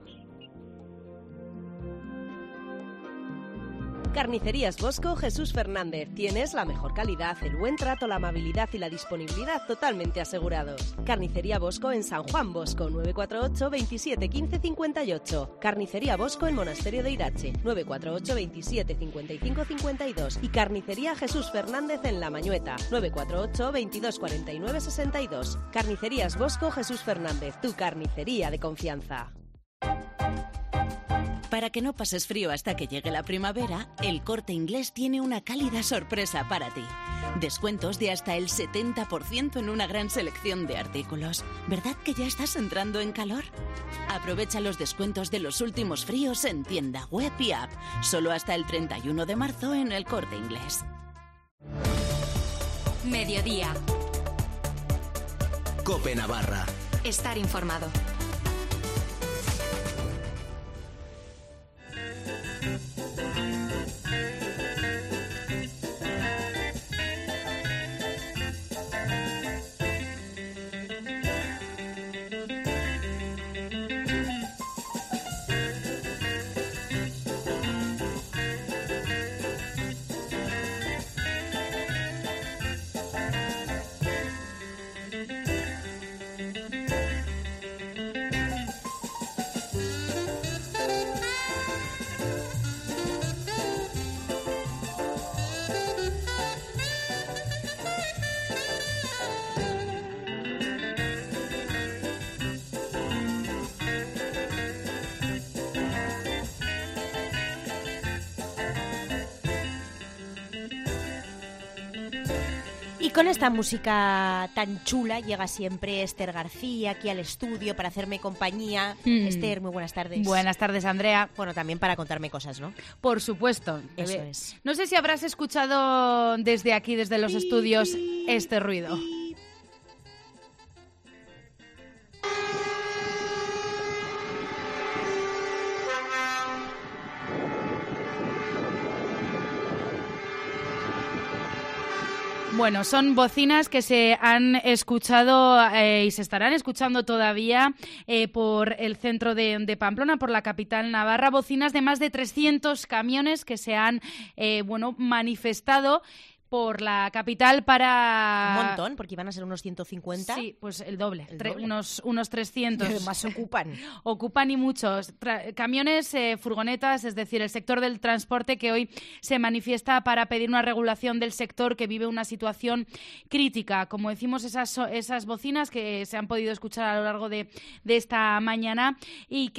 Carnicerías Bosco Jesús Fernández. Tienes la mejor calidad, el buen trato, la amabilidad y la disponibilidad totalmente asegurados. Carnicería Bosco en San Juan Bosco, 948 27 15 58. Carnicería Bosco en Monasterio de Irache, 948 27 55 52. Y Carnicería Jesús Fernández en La Mañueta, 948 22 49 62. Carnicerías Bosco Jesús Fernández, tu carnicería de confianza. Para que no pases frío hasta que llegue la primavera, El Corte Inglés tiene una cálida sorpresa para ti. Descuentos de hasta el 70% en una gran selección de artículos. ¿Verdad que ya estás entrando en calor? Aprovecha los descuentos de los últimos fríos en tienda, web y app. Solo hasta el 31 de marzo en El Corte Inglés. Mediodía. COPE Navarra. estar informado. Y con esta música tan chula llega siempre Esther García aquí al estudio para hacerme compañía. Esther, muy buenas tardes. Buenas tardes, Andrea. Bueno, también para contarme cosas, ¿no? Por supuesto. Eso es. No sé si habrás escuchado desde aquí, desde los estudios, este ruido. Bueno, son bocinas que se han escuchado y se estarán escuchando todavía por el centro de Pamplona, por la capital navarra. Bocinas de más de 300 camiones que se han manifestado por la capital para... Un montón, porque iban a ser unos 150. Sí, pues el doble. Unos 300. Y además ocupan. Ocupan y muchos. Camiones, furgonetas, es decir, el sector del transporte que hoy se manifiesta para pedir una regulación del sector que vive una situación crítica. Como decimos, esas bocinas que se han podido escuchar a lo largo de esta mañana y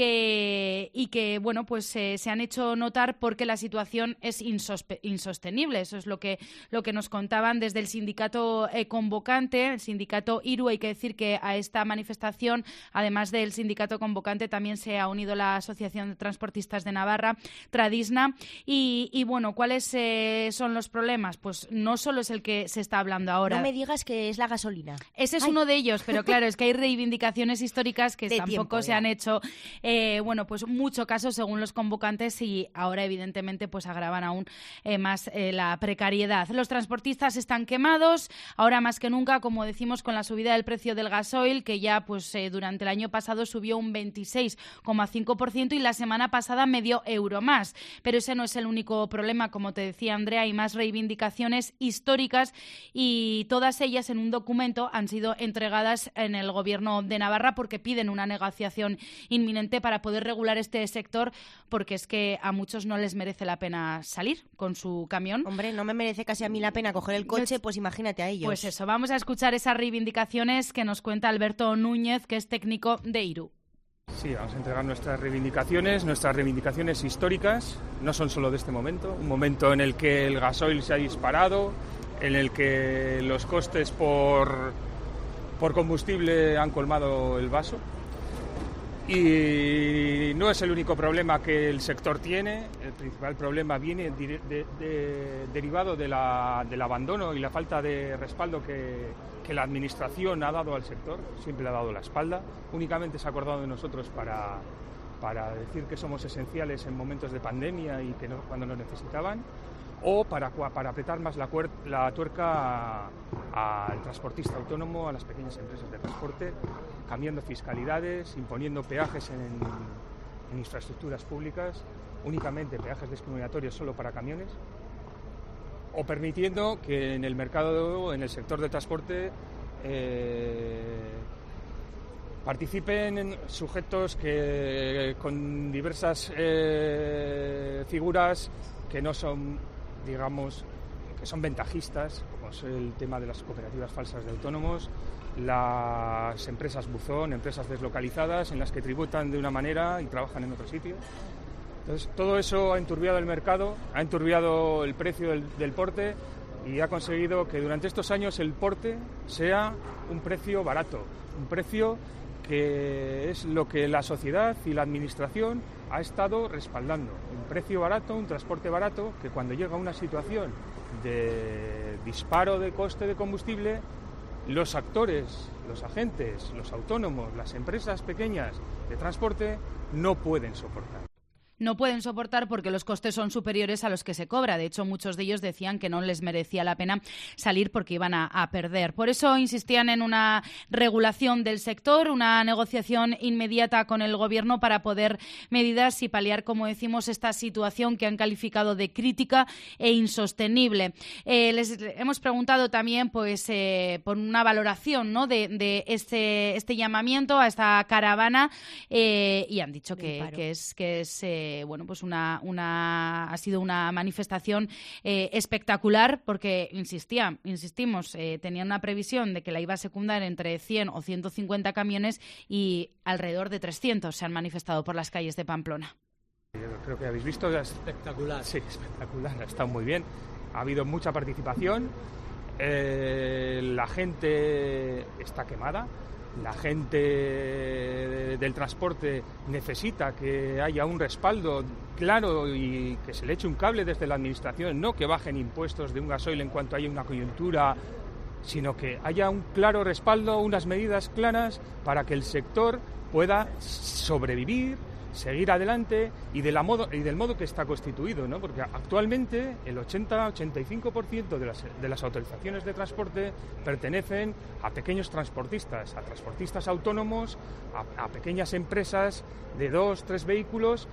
que bueno, pues se han hecho notar porque la situación es insostenible. Eso es lo que nos contaban desde el sindicato convocante, el sindicato IRU. Hay que decir que a esta manifestación, además del sindicato convocante, también se ha unido la Asociación de Transportistas de Navarra, Tradisna. Y bueno, ¿cuáles son los problemas? Pues no solo es el que se está hablando ahora. No me digas que es la gasolina. Ese es uno de ellos, pero claro, es que hay reivindicaciones históricas que tampoco se han hecho, bueno, pues mucho caso según los convocantes, y ahora evidentemente pues agravan aún más la precariedad. Los transportistas están quemados, ahora más que nunca, como decimos, con la subida del precio del gasoil, que ya pues durante el año pasado subió un 26,5% y la semana pasada medio euro más. Pero ese no es el único problema, como te decía Andrea, hay más reivindicaciones históricas y todas ellas en un documento han sido entregadas en el Gobierno de Navarra porque piden una negociación inminente para poder regular este sector, porque es que a muchos no les merece la pena salir con su camión. Hombre, no me merece casi a mí la pena coger el coche, pues imagínate a ellos. Pues eso, vamos a escuchar esas reivindicaciones que nos cuenta Alberto Núñez, que es técnico de IRU. Sí, vamos a entregar nuestras reivindicaciones históricas. No son solo de este momento, un momento en el que el gasoil se ha disparado, en el que los costes por combustible han colmado el vaso. Y no es el único problema que el sector tiene. El principal problema viene derivado del abandono y la falta de respaldo que la Administración ha dado al sector. Siempre le ha dado la espalda. Únicamente se ha acordado de nosotros para decir que somos esenciales en momentos de pandemia y que no, cuando nos necesitaban, o para apretar más la tuerca al transportista autónomo, a las pequeñas empresas de transporte, cambiando fiscalidades, imponiendo peajes en infraestructuras públicas, únicamente peajes discriminatorios solo para camiones, o permitiendo que en el mercado, en el sector de transporte, participen sujetos que con diversas figuras que no son, digamos, que son ventajistas, como es el tema de las cooperativas falsas de autónomos, las empresas buzón, empresas deslocalizadas en las que tributan de una manera y trabajan en otro sitio. Entonces, todo eso ha enturbiado el mercado, ha enturbiado el precio del porte y ha conseguido que durante estos años el porte sea un precio barato, un precio que es lo que la sociedad y la Administración ha estado respaldando. Un precio barato, un transporte barato, que cuando llega una situación de disparo de coste de combustible, los actores, los agentes, los autónomos, las empresas pequeñas de transporte no pueden soportar. No pueden soportar porque los costes son superiores a los que se cobra. De hecho, muchos de ellos decían que no les merecía la pena salir porque iban a perder. Por eso insistían en una regulación del sector, una negociación inmediata con el Gobierno para poder medidas y paliar, como decimos, esta situación que han calificado de crítica e insostenible. Les hemos preguntado también pues, por una valoración, ¿no?, de este llamamiento a esta caravana y han dicho que es bueno, pues ha sido una manifestación espectacular porque insistimos, tenían una previsión de que la iba a secundar entre 100 o 150 camiones y alrededor de 300 se han manifestado por las calles de Pamplona. Creo que habéis visto. Espectacular. Sí, espectacular, ha estado muy bien. Ha habido mucha participación, la gente está quemada. La gente del transporte necesita que haya un respaldo claro y que se le eche un cable desde la Administración, no que bajen impuestos de un gasoil en cuanto haya una coyuntura, sino que haya un claro respaldo, unas medidas claras para que el sector pueda sobrevivir, seguir adelante y del modo que está constituido, ¿no? Porque actualmente el 80-85% de las autorizaciones de transporte pertenecen a pequeños transportistas, a transportistas autónomos, a pequeñas empresas de 2-3 vehículos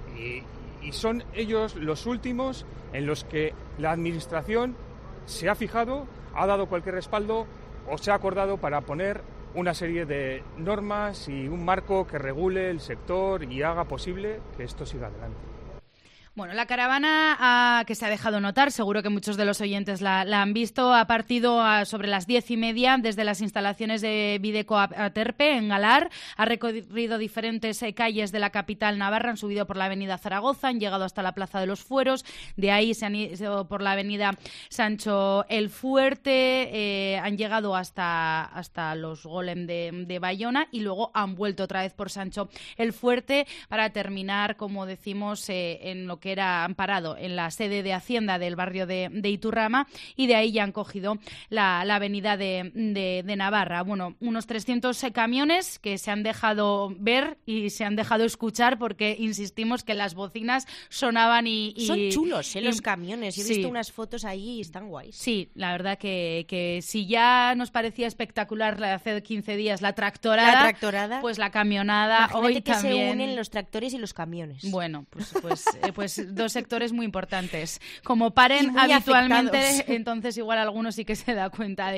y son ellos los últimos en los que la Administración se ha fijado, ha dado cualquier respaldo o se ha acordado para poner una serie de normas y un marco que regule el sector y haga posible que esto siga adelante. Bueno, la caravana que se ha dejado notar, seguro que muchos de los oyentes la han visto, ha partido sobre las 10:30 desde las instalaciones de Videco a Terpe, en Galar, ha recorrido diferentes calles de la capital navarra, han subido por la avenida Zaragoza, han llegado hasta la Plaza de los Fueros, de ahí se han ido por la avenida Sancho el Fuerte, han llegado hasta los Golem de Bayona y luego han vuelto otra vez por Sancho el Fuerte para terminar, como decimos, en lo que han parado en la sede de Hacienda del barrio de Iturrama y de ahí ya han cogido la avenida de Navarra. Bueno, unos 300 camiones que se han dejado ver y se han dejado escuchar porque insistimos que las bocinas sonaban y son chulos, los camiones. Yo he visto unas fotos ahí y están guays. Sí, la verdad que si ya nos parecía espectacular hace 15 días la tractorada, pues la camionada. Imagínate hoy que también se unen los tractores y los camiones. Bueno, pues dos sectores muy importantes. Como paren habitualmente, afectados. entonces igual algunos sí que se da cuenta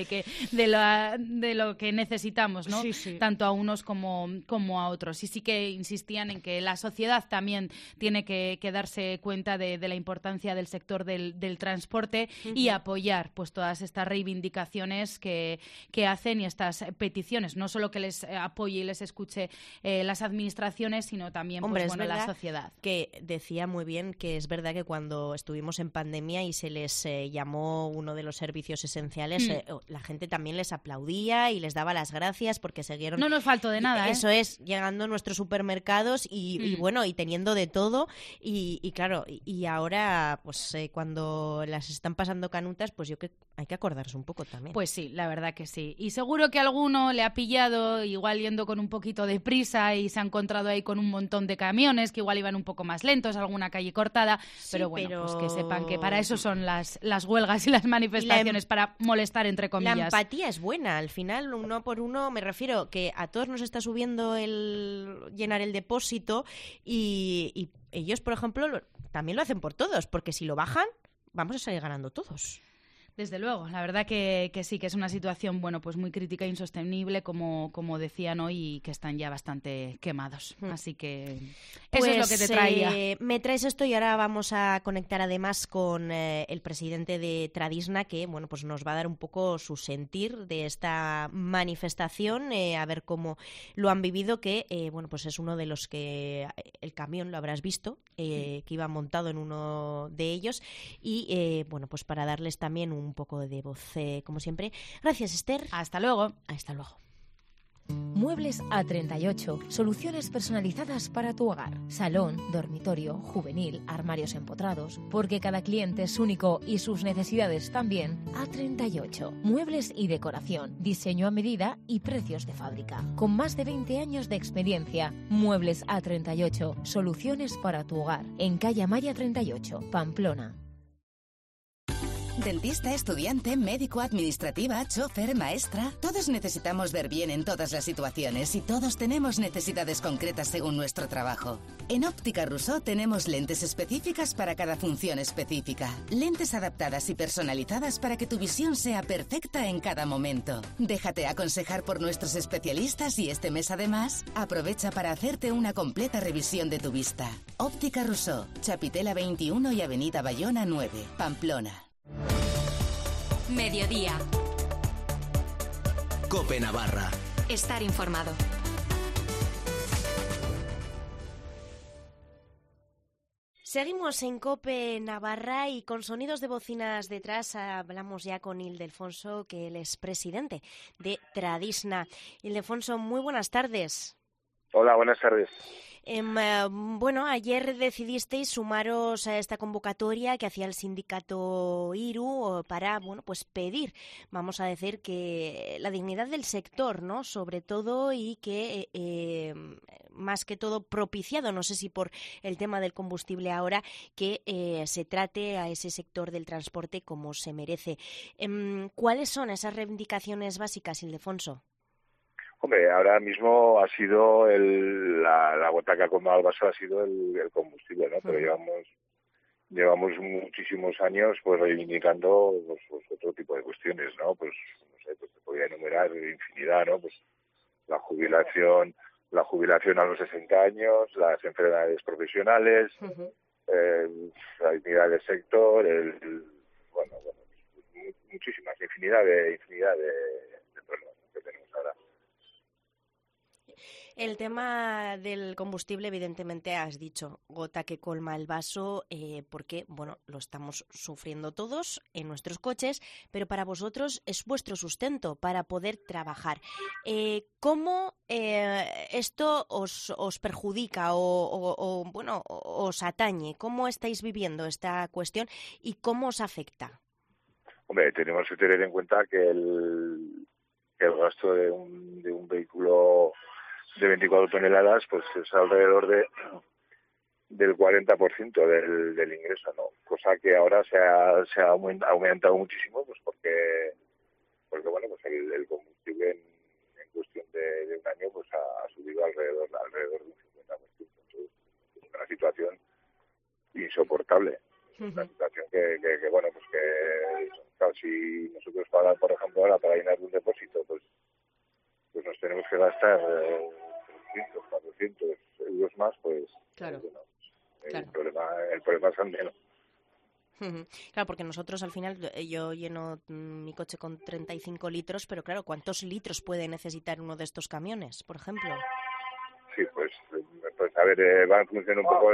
de lo que necesitamos, ¿no? Sí. Tanto a unos como a otros. Y sí que insistían en que la sociedad también tiene que darse cuenta de la importancia del sector del transporte y apoyar pues todas estas reivindicaciones que hacen y estas peticiones. No solo que les apoye y les escuche las administraciones, sino también la sociedad. Que decía muy bien que es verdad que cuando estuvimos en pandemia y se les llamó uno de los servicios esenciales, la gente también les aplaudía y les daba las gracias porque siguieron... No nos faltó de nada, Eso es, llegando a nuestros supermercados y bueno, y teniendo de todo y claro, y ahora pues cuando las están pasando canutas, pues yo que hay que acordarse un poco también. Pues sí, la verdad que sí. Y seguro que alguno le ha pillado igual yendo con un poquito de prisa y se ha encontrado ahí con un montón de camiones que igual iban un poco más lentos, alguna calle cortada, pero bueno, pues que sepan que para eso son las huelgas y las manifestaciones, para molestar, entre comillas. La empatía es buena, al final, uno por uno, me refiero que a todos nos está subiendo el llenar el depósito y ellos, por ejemplo, también lo hacen por todos, porque si lo bajan, vamos a salir ganando todos. Desde luego, la verdad que sí, que es una situación pues muy crítica e insostenible, como decían hoy, y que están ya bastante quemados. Así que eso es lo que te traía. Me traes esto y ahora vamos a conectar además con el presidente de Tradisna, que pues nos va a dar un poco su sentir de esta manifestación, a ver cómo lo han vivido, que pues es uno de los que el camión lo habrás visto, que iba montado en uno de ellos, y pues para darles también un poco de voz, como siempre. Gracias, Esther. Hasta luego. Hasta luego. Muebles A38, soluciones personalizadas para tu hogar. Salón, dormitorio, juvenil, armarios empotrados, porque cada cliente es único y sus necesidades también. A38, muebles y decoración, diseño a medida y precios de fábrica. Con más de 20 años de experiencia, Muebles A38, soluciones para tu hogar. En calle Amaya 38, Pamplona. Dentista, estudiante, médico, administrativa, chofer, maestra. Todos necesitamos ver bien en todas las situaciones y todos tenemos necesidades concretas según nuestro trabajo. En Óptica Rousseau tenemos lentes específicas para cada función específica. Lentes adaptadas y personalizadas para que tu visión sea perfecta en cada momento. Déjate aconsejar por nuestros especialistas y este mes además aprovecha para hacerte una completa revisión de tu vista. Óptica Rousseau, Chapitela 21 y Avenida Bayona 9, Pamplona. Mediodía. COPE Navarra. Estar informado. Seguimos en COPE Navarra y con sonidos de bocinas detrás hablamos ya con Ildefonso, que él es presidente de Tradisna. Ildefonso, muy buenas tardes. Hola, buenas tardes. Bueno, ayer decidisteis sumaros a esta convocatoria que hacía el sindicato IRU para, bueno, pues pedir, vamos a decir, que la dignidad del sector, ¿no? Sobre todo, y que más que todo propiciado, no sé si por el tema del combustible ahora, que se trate a ese sector del transporte como se merece. ¿Cuáles son esas reivindicaciones básicas, Ildefonso? Hombre, ahora mismo ha sido la gota que ha colmado el vaso ha sido el combustible, ¿no? Pero llevamos muchísimos años pues reivindicando pues otro tipo de cuestiones, ¿no? Pues no sé, pues te podría enumerar infinidad, ¿no? Pues la jubilación a los 60 años, las enfermedades profesionales, la dignidad del sector, muchísimas, infinidad de problemas que tenemos ahora. El tema del combustible, evidentemente, has dicho, gota que colma el vaso, porque, bueno, lo estamos sufriendo todos en nuestros coches, pero para vosotros es vuestro sustento para poder trabajar. ¿Cómo esto os perjudica o os atañe? ¿Cómo estáis viviendo esta cuestión y cómo os afecta? Hombre, tenemos que tener en cuenta que el gasto de un vehículo de 24 toneladas pues es alrededor del 40% del ingreso, ¿no? Cosa que ahora se ha aumentado muchísimo, pues porque bueno, pues el combustible en cuestión de un año pues ha subido alrededor de un 50%. Entonces, es una situación insoportable. Una situación que bueno, pues que claro, si nosotros por ejemplo ahora para llenar un depósito pues nos tenemos que gastar 300, 400 euros más, pues claro, bueno, claro. El problema es grande, ¿no? Claro, porque nosotros al final, yo lleno mi coche con 35 litros, pero claro, ¿cuántos litros puede necesitar uno de estos camiones, por ejemplo? Sí, pues a ver, va en función un poco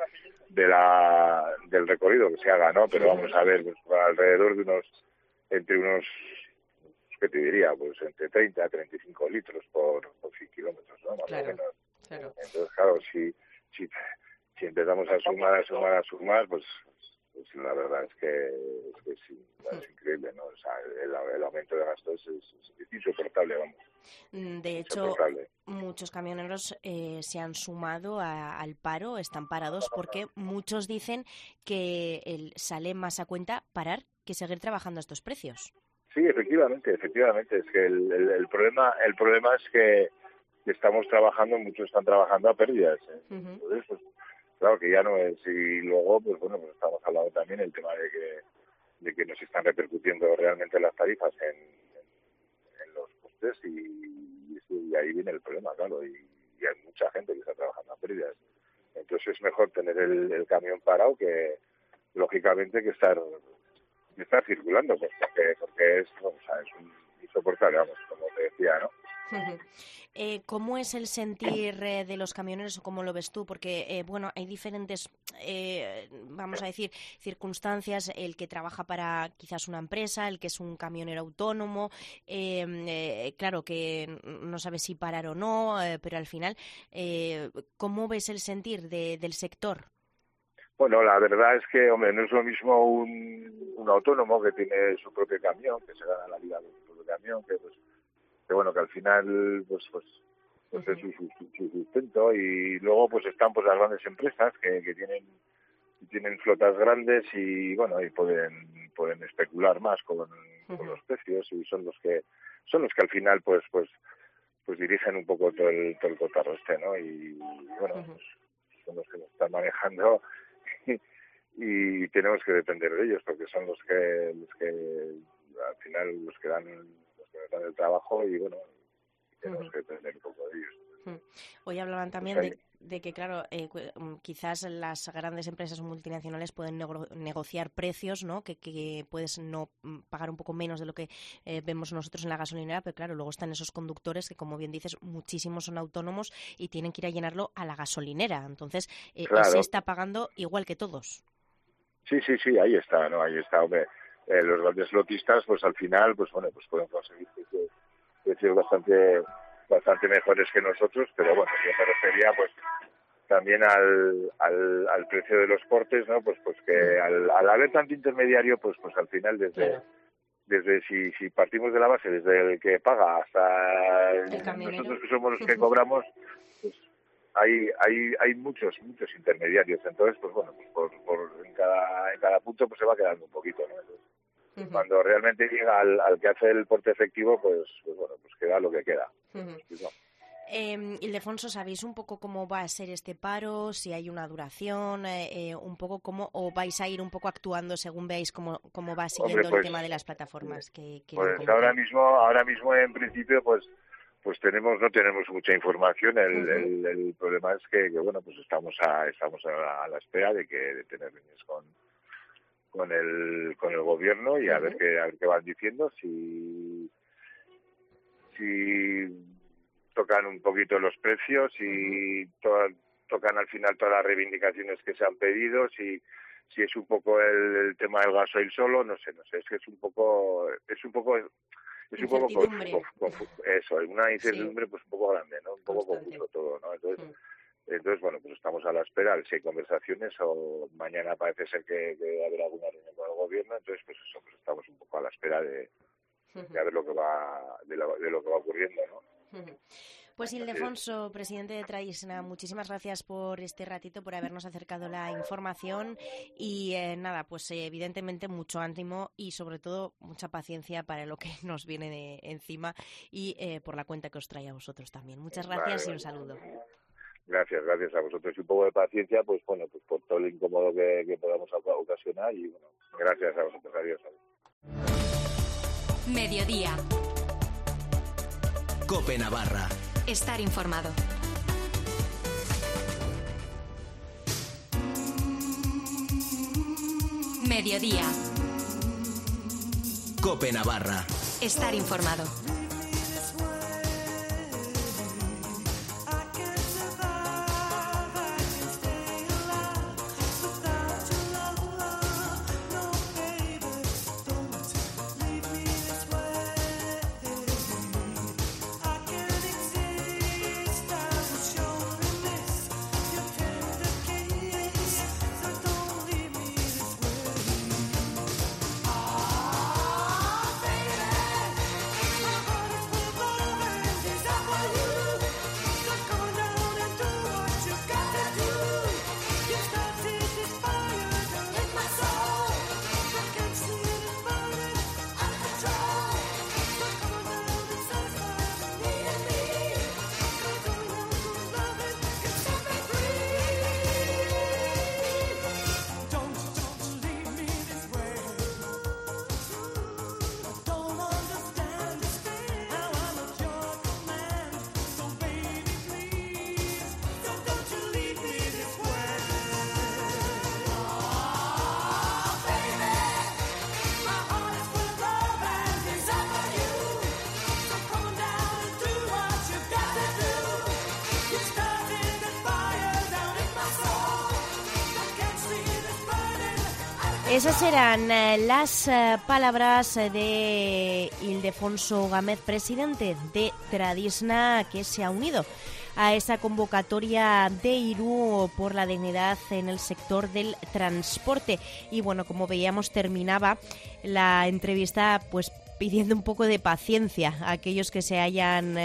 del recorrido que se haga, ¿no? Pero vamos a ver, pues alrededor de entre unos ¿qué te diría? Pues entre 30 a 35 litros por 100 kilómetros, ¿no? Más o menos. Claro. Entonces, claro, si empezamos a sumar, pues la verdad es que sí, es increíble, ¿no? O sea, el aumento de gastos es insoportable, vamos. De hecho, muchos camioneros se han sumado al paro, están parados, porque muchos dicen que sale más a cuenta parar que seguir trabajando a estos precios. Sí, efectivamente. Es que el problema es que estamos trabajando, muchos están trabajando a pérdidas. Entonces, pues, claro que ya no es. Y luego, pues bueno, pues estamos hablando también el tema de que nos están repercutiendo realmente las tarifas en los costes y ahí viene el problema, claro. Y hay mucha gente que está trabajando a pérdidas. Entonces es mejor tener el camión parado que, lógicamente, que estar circulando, pues porque es insoportable, vamos, como te decía, ¿no? ¿Cómo es el sentir de los camioneros o cómo lo ves tú? Porque, bueno, hay diferentes, vamos a decir, circunstancias. El que trabaja para quizás una empresa, el que es un camionero autónomo, claro que no sabe si parar o no, pero al final, ¿cómo ves el sentir del sector? Bueno, la verdad es que, hombre, no es lo mismo un autónomo que tiene su propio camión, que se gana la vida con su propio camión, que bueno, que al final pues es su sustento, y luego pues están pues las grandes empresas que tienen flotas grandes y bueno, y pueden especular más con los precios, y son los que al final pues dirigen un poco todo el cotarro ¿no? Y bueno, pues son los que nos están manejando y tenemos que depender de ellos, porque son los que al final los que dan el trabajo, y bueno, tenemos que depender un poco de ellos. Hoy hablaban también de que, claro, quizás las grandes empresas multinacionales pueden negociar precios, ¿no? Que puedes no pagar un poco menos de lo que vemos nosotros en la gasolinera, pero claro, luego están esos conductores que, como bien dices, muchísimos son autónomos y tienen que ir a llenarlo a la gasolinera. Entonces, se está pagando igual que todos. Sí, ahí está, ¿no? Ahí está, hombre. Los grandes lotistas, pues al final, pues bueno, pues pueden conseguir precios bastante mejores que nosotros, pero bueno, yo me refería pues también al precio de los portes, ¿no? Pues que al haber tanto intermediario, pues al final desde si partimos de la base, desde el que paga hasta nosotros que somos los que cobramos, pues hay muchos intermediarios. Entonces, pues bueno, pues en cada punto pues se va quedando un poquito, ¿no? Entonces, cuando realmente llega al que hace el porte efectivo, pues bueno, pues queda lo que queda. Ildefonso, ¿sabéis un poco cómo va a ser este paro? Si hay una duración, un poco cómo, o vais a ir un poco actuando según veáis cómo va siguiendo el tema de las plataformas pues ahora mismo en principio pues no tenemos mucha información. El problema es que bueno, pues estamos a la espera de tener reuniones con el gobierno y a ver qué van diciendo, si tocan un poquito los precios, si tocan al final todas las reivindicaciones que se han pedido, si es un poco el tema del gasoil solo, no sé, es que es un poco eso, una incertidumbre pues un poco grande, ¿no? Un poco confuso todo, ¿no? Entonces, bueno, pues estamos a la espera, si hay conversaciones, o mañana parece ser que va a haber alguna reunión con el gobierno. Entonces, pues eso, pues estamos un poco a la espera de ver lo que va ocurriendo, ¿no? Pues Ildefonso, presidente de Traisna, muchísimas gracias por este ratito, por habernos acercado la información y nada, pues evidentemente mucho ánimo y sobre todo mucha paciencia para lo que nos viene encima y por la cuenta que os trae a vosotros también. Muchas gracias y un saludo. Gracias a vosotros y un poco de paciencia, pues bueno, pues por todo lo incómodo que podamos ocasionar, y bueno, gracias a vosotros. Adiós. Mediodía. COPE Navarra. Estar informado. Mediodía. COPE Navarra. Estar informado. Esas eran las palabras de Ildefonso Gámez, presidente de Tradisna, que se ha unido a esa convocatoria de Irú por la dignidad en el sector del transporte. Y bueno, como veíamos, terminaba la entrevista pues pidiendo un poco de paciencia a aquellos que se hayan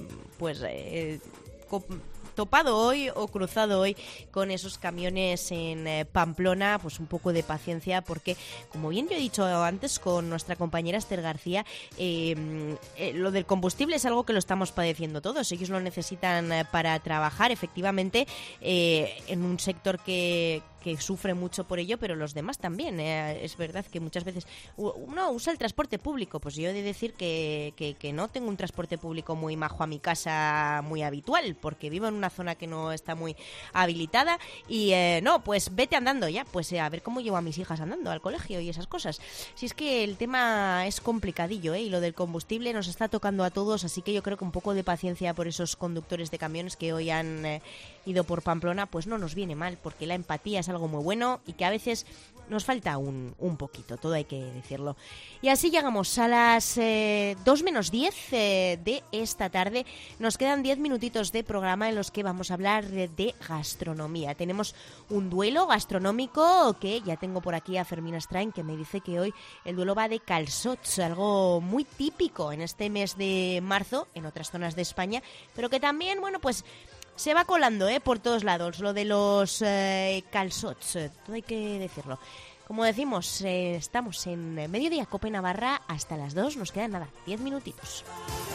topado hoy o cruzado hoy con esos camiones en Pamplona, pues un poco de paciencia, porque como bien yo he dicho antes con nuestra compañera Esther García, lo del combustible es algo que lo estamos padeciendo todos. Ellos lo necesitan para trabajar, efectivamente, en un sector que sufre mucho por ello, pero los demás también. Es verdad que muchas veces uno usa el transporte público. Pues yo he de decir que no tengo un transporte público muy majo a mi casa, muy habitual, porque vivo en una zona que no está muy habilitada y pues vete andando ya, pues a ver cómo llevo a mis hijas andando al colegio y esas cosas. Si es que el tema es complicadillo, y lo del combustible nos está tocando a todos, así que yo creo que un poco de paciencia por esos conductores de camiones que hoy han ido por Pamplona, pues no nos viene mal, porque la empatía es algo muy bueno y que a veces nos falta un poquito, todo hay que decirlo. Y así llegamos a las 2 menos 10 de esta tarde. Nos quedan 10 minutitos de programa en los que vamos a hablar de gastronomía. Tenemos un duelo gastronómico que ya tengo por aquí a Fermín Astrain, que me dice que hoy el duelo va de calçots, algo muy típico en este mes de marzo en otras zonas de España, pero que también, bueno, pues se va colando por todos lados, lo de los calçots, todo hay que decirlo. Como decimos, estamos en Mediodía Cope Navarra hasta las 2, nos quedan nada, 10 minutitos.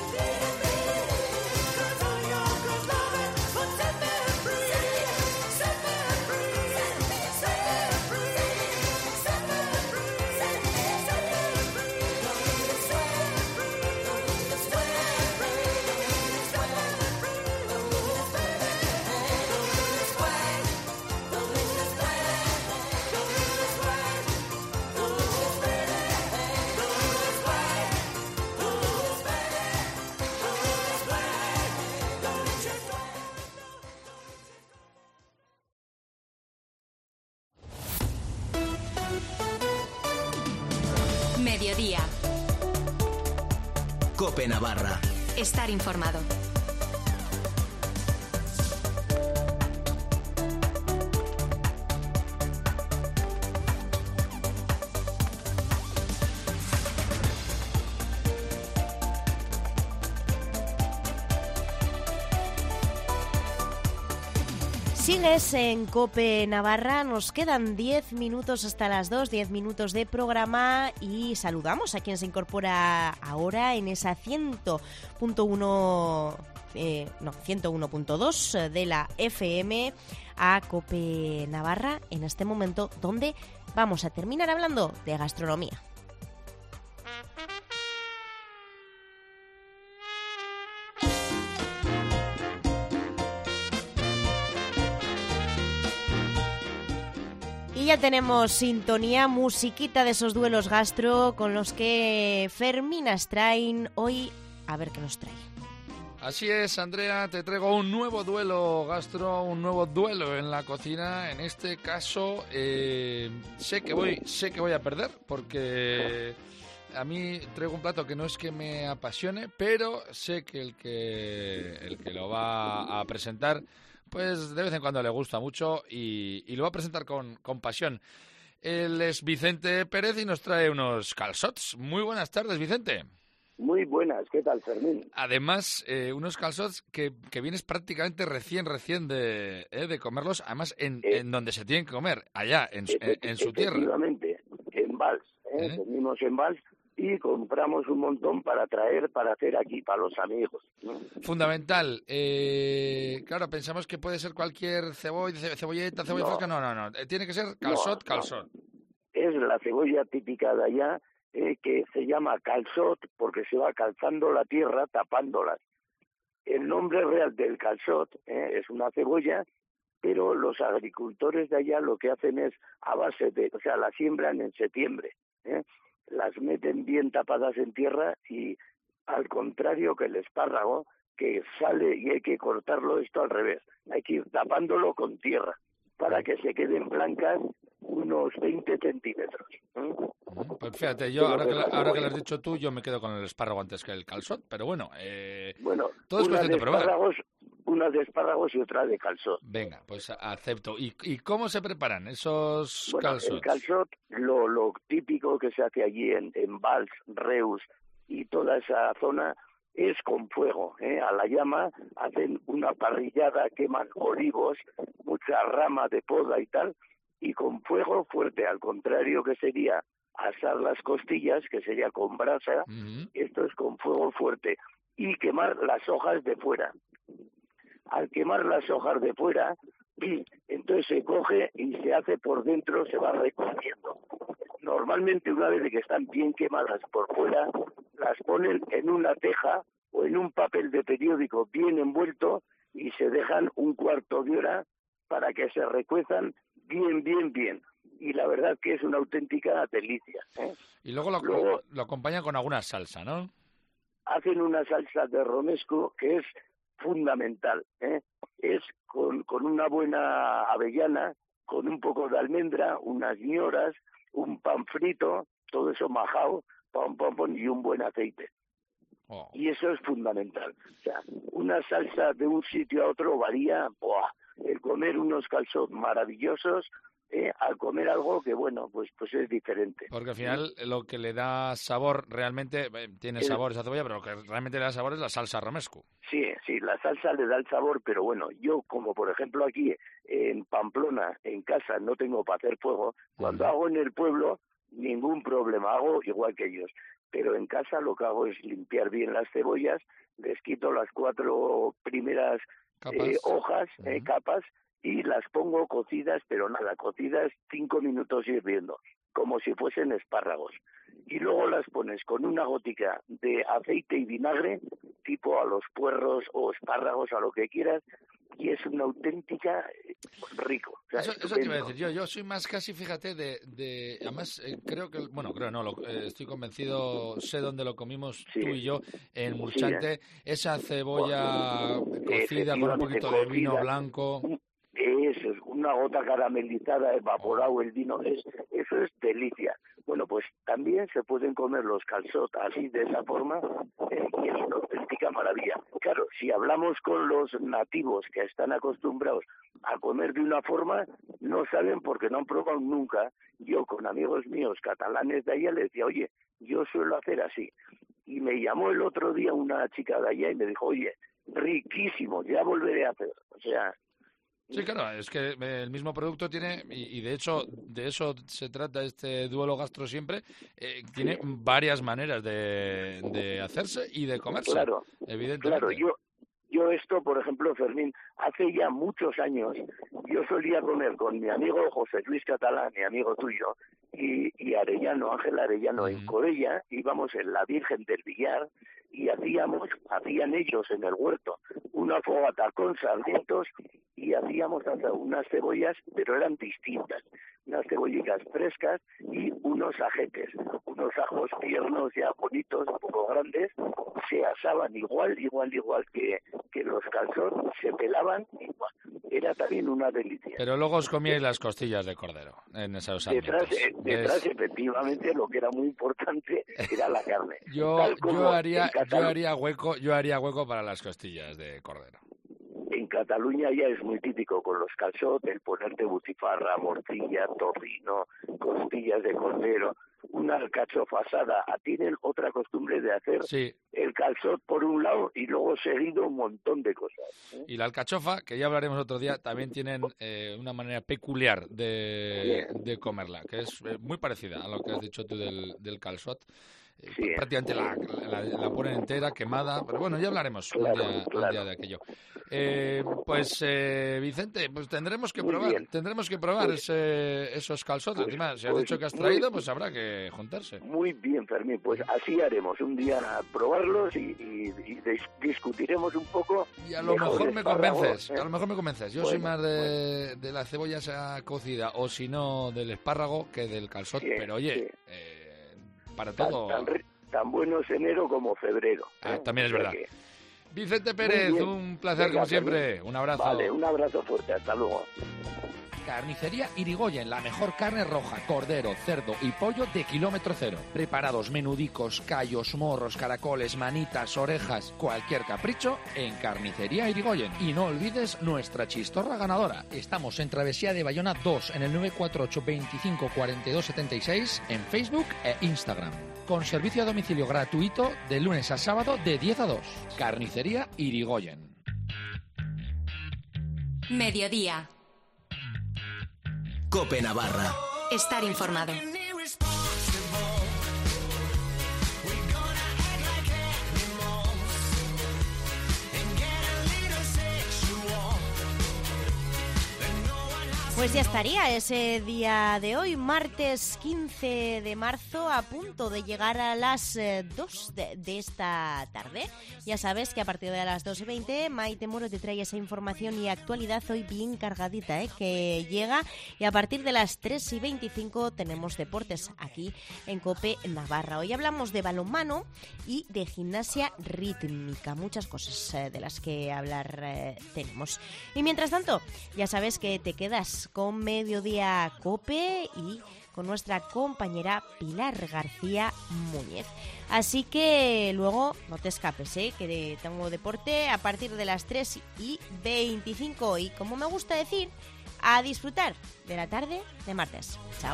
Mediodía. Cope Navarra. Estar informado. Sigues en Cope Navarra, nos quedan 10 minutos hasta las 2, 10 minutos de programa y saludamos a quien se incorpora ahora en esa 101.2 de la FM a Cope Navarra en este momento donde vamos a terminar hablando de gastronomía. Y ya tenemos sintonía, musiquita de esos duelos gastro con los que Fermín Astrain hoy a ver qué nos trae. Así es, Andrea, te traigo un nuevo duelo gastro, un nuevo duelo en la cocina. En este caso, sé que voy a perder porque a mí traigo un plato que no es que me apasione, pero sé que el que lo va a presentar, pues de vez en cuando le gusta mucho y lo va a presentar con pasión. Él es Vicente Pérez y nos trae unos calçots. Muy buenas tardes, Vicente. Muy buenas, ¿qué tal, Fermín? Además, unos calçots que vienes prácticamente recién de comerlos, además en donde se tienen que comer, allá, en su tierra. Efectivamente, en Valls, venimos en Valls y compramos un montón para hacer aquí, para los amigos, ¿no? Fundamental. Claro, pensamos que puede ser cualquier cebolleta fresca. No. Tiene que ser calçot. Es la cebolla típica de allá, que se llama calçot porque se va calzando la tierra tapándolas. El nombre real del calçot es una cebolla, pero los agricultores de allá lo que hacen es a base la siembran en septiembre, las meten bien tapadas en tierra y al contrario que el espárrago, que sale y hay que cortarlo esto al revés, hay que ir tapándolo con tierra para que se queden blancas unos 20 centímetros. Pues fíjate, yo ahora que lo has dicho tú, yo me quedo con el espárrago antes que el calzot, pero bueno, todo es cuestión de probar. Una de espárragos y otra de calzot. Venga, pues acepto. ¿Y cómo se preparan esos calzots? El calzot, lo típico que se hace allí en Valls, Reus y toda esa zona es con fuego, a la llama, hacen una parrillada, queman olivos, mucha rama de poda y tal, y con fuego fuerte, al contrario que sería asar las costillas, que sería con brasa, esto es con fuego fuerte, y quemar las hojas de fuera. Al quemar las hojas de fuera, entonces se coge y se hace por dentro, se va recubriendo. Normalmente una vez que están bien quemadas por fuera, las ponen en una teja o en un papel de periódico bien envuelto y se dejan un cuarto de hora para que se recuezan bien. Y la verdad que es una auténtica delicia. Y luego lo acompañan con alguna salsa, ¿no? Hacen una salsa de romesco que es fundamental, es con una buena avellana, con un poco de almendra, unas ñoras, un pan frito, todo eso majado, y un buen aceite. Y eso es fundamental. O sea, una salsa de un sitio a otro varía, el comer unos calzots maravillosos, al comer algo que, bueno, pues es diferente. Porque al final lo que le da sabor realmente, tiene sabor esa cebolla, pero lo que realmente le da sabor es la salsa romesco. Sí, la salsa le da el sabor, pero bueno, yo como por ejemplo aquí en Pamplona, en casa, no tengo para hacer fuego, cuando hago en el pueblo, ningún problema, hago igual que ellos. Pero en casa lo que hago es limpiar bien las cebollas, les quito las 4 primeras hojas, capas, y las pongo cocidas, pero nada, cocidas 5 minutos hirviendo, como si fuesen espárragos. Y luego las pones con una gótica de aceite y vinagre, tipo a los puerros o espárragos, a lo que quieras, y es una auténtica rico. O sea, eso te iba a decir yo soy más casi, fíjate, además creo que, estoy convencido, sé dónde lo comimos tú y yo, en Mulchante, esa cebolla cocida con un poquito de vino blanco. Eso es una gota caramelizada, evaporado el vino, eso es delicia. Bueno, pues también se pueden comer los calzots así, de esa forma, y es una auténtica maravilla. Claro, si hablamos con los nativos que están acostumbrados a comer de una forma, no saben porque no han probado nunca. Yo con amigos míos catalanes de allá les decía, oye, yo suelo hacer así. Y me llamó el otro día una chica de allá y me dijo, oye, riquísimo, ya volveré a hacer. O sea... Sí, claro, es que el mismo producto tiene, y de hecho de eso se trata este duelo gastro siempre, tiene varias maneras de hacerse y de comerse, claro, evidentemente. Claro, yo esto, por ejemplo, Fermín, hace ya muchos años, yo solía comer con mi amigo José Luis Catalán, mi amigo tuyo, y Arellano, Ángel Arellano, en Corella, íbamos en la Virgen del Villar, y hacían ellos en el huerto una fogata con sardientos y hacíamos unas cebollas, pero eran distintas, unas cebollitas frescas y unos ajetes, unos ajos tiernos ya bonitos, un poco grandes, se asaban igual que los calzots, se pelaban igual. Era también una delicia. Pero luego os comíais las costillas de cordero en esos alimentos. Detrás efectivamente lo que era muy importante era la carne. Yo haría hueco para las costillas de cordero. En Cataluña ya es muy típico con los calzots el ponerte butifarra, morcilla, tocino, costillas de cordero, una alcachofa asada. Tienen otra costumbre de hacer el calzot por un lado y luego seguido un montón de cosas. Y la alcachofa, que ya hablaremos otro día, también tienen una manera peculiar de comerla, que es muy parecida a lo que has dicho tú del calzot. Prácticamente la ponen entera, quemada, pero bueno, ya hablaremos un día de aquello. Vicente, pues tendremos que probar esos calzots. Encima, si has dicho que has traído, pues habrá que juntarse. Muy bien, Fermín, pues así haremos, un día probarlos y discutiremos un poco. Y a lo mejor me convences, yo soy más de la cebolla esa cocida, o si no del espárrago que del calzot, pero oye... para todo. Tan bueno es enero como febrero. También es verdad. Vicente Pérez, un placer como siempre. Un abrazo. Vale, un abrazo fuerte. Hasta luego. Carnicería Irigoyen, la mejor carne roja, cordero, cerdo y pollo de kilómetro cero. Preparados menudicos, callos, morros, caracoles, manitas, orejas, cualquier capricho en Carnicería Irigoyen. Y no olvides nuestra chistorra ganadora. Estamos en Travesía de Bayona 2, en el 948 25 42 76, en Facebook e Instagram. Con servicio a domicilio gratuito de lunes a sábado de 10 a 2. Carnicería Irigoyen. Mediodía. COPE Navarra. Estar informado. Pues ya estaría ese día de hoy, martes 15 de marzo, a punto de llegar a las 2 de esta tarde. Ya sabes que a partir de las 2:20 Maite Moro te trae esa información y actualidad hoy bien cargadita, que llega. Y a partir de las 3:25 tenemos deportes aquí en COPE Navarra. Hoy hablamos de balonmano y de gimnasia rítmica. Muchas cosas de las que hablar tenemos. Y mientras tanto, ya sabes que te quedas con Mediodía COPE y con nuestra compañera Pilar García Muñez. Así que luego no te escapes, que tengo deporte a partir de las 3:25 y, como me gusta decir, a disfrutar de la tarde de martes. Chao.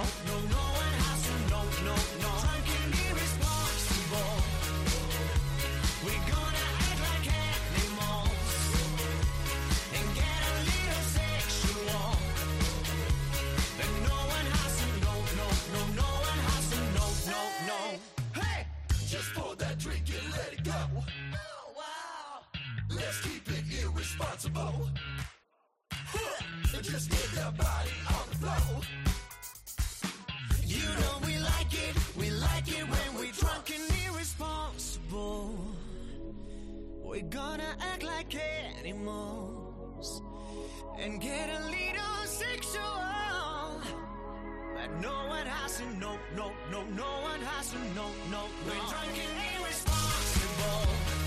Let's keep it irresponsible. Just get the body on the floor. You know we like it when we're drunk and irresponsible. We're gonna act like animals and get a little sexual. But no one has to, no one has to, no. We're drunk and irresponsible.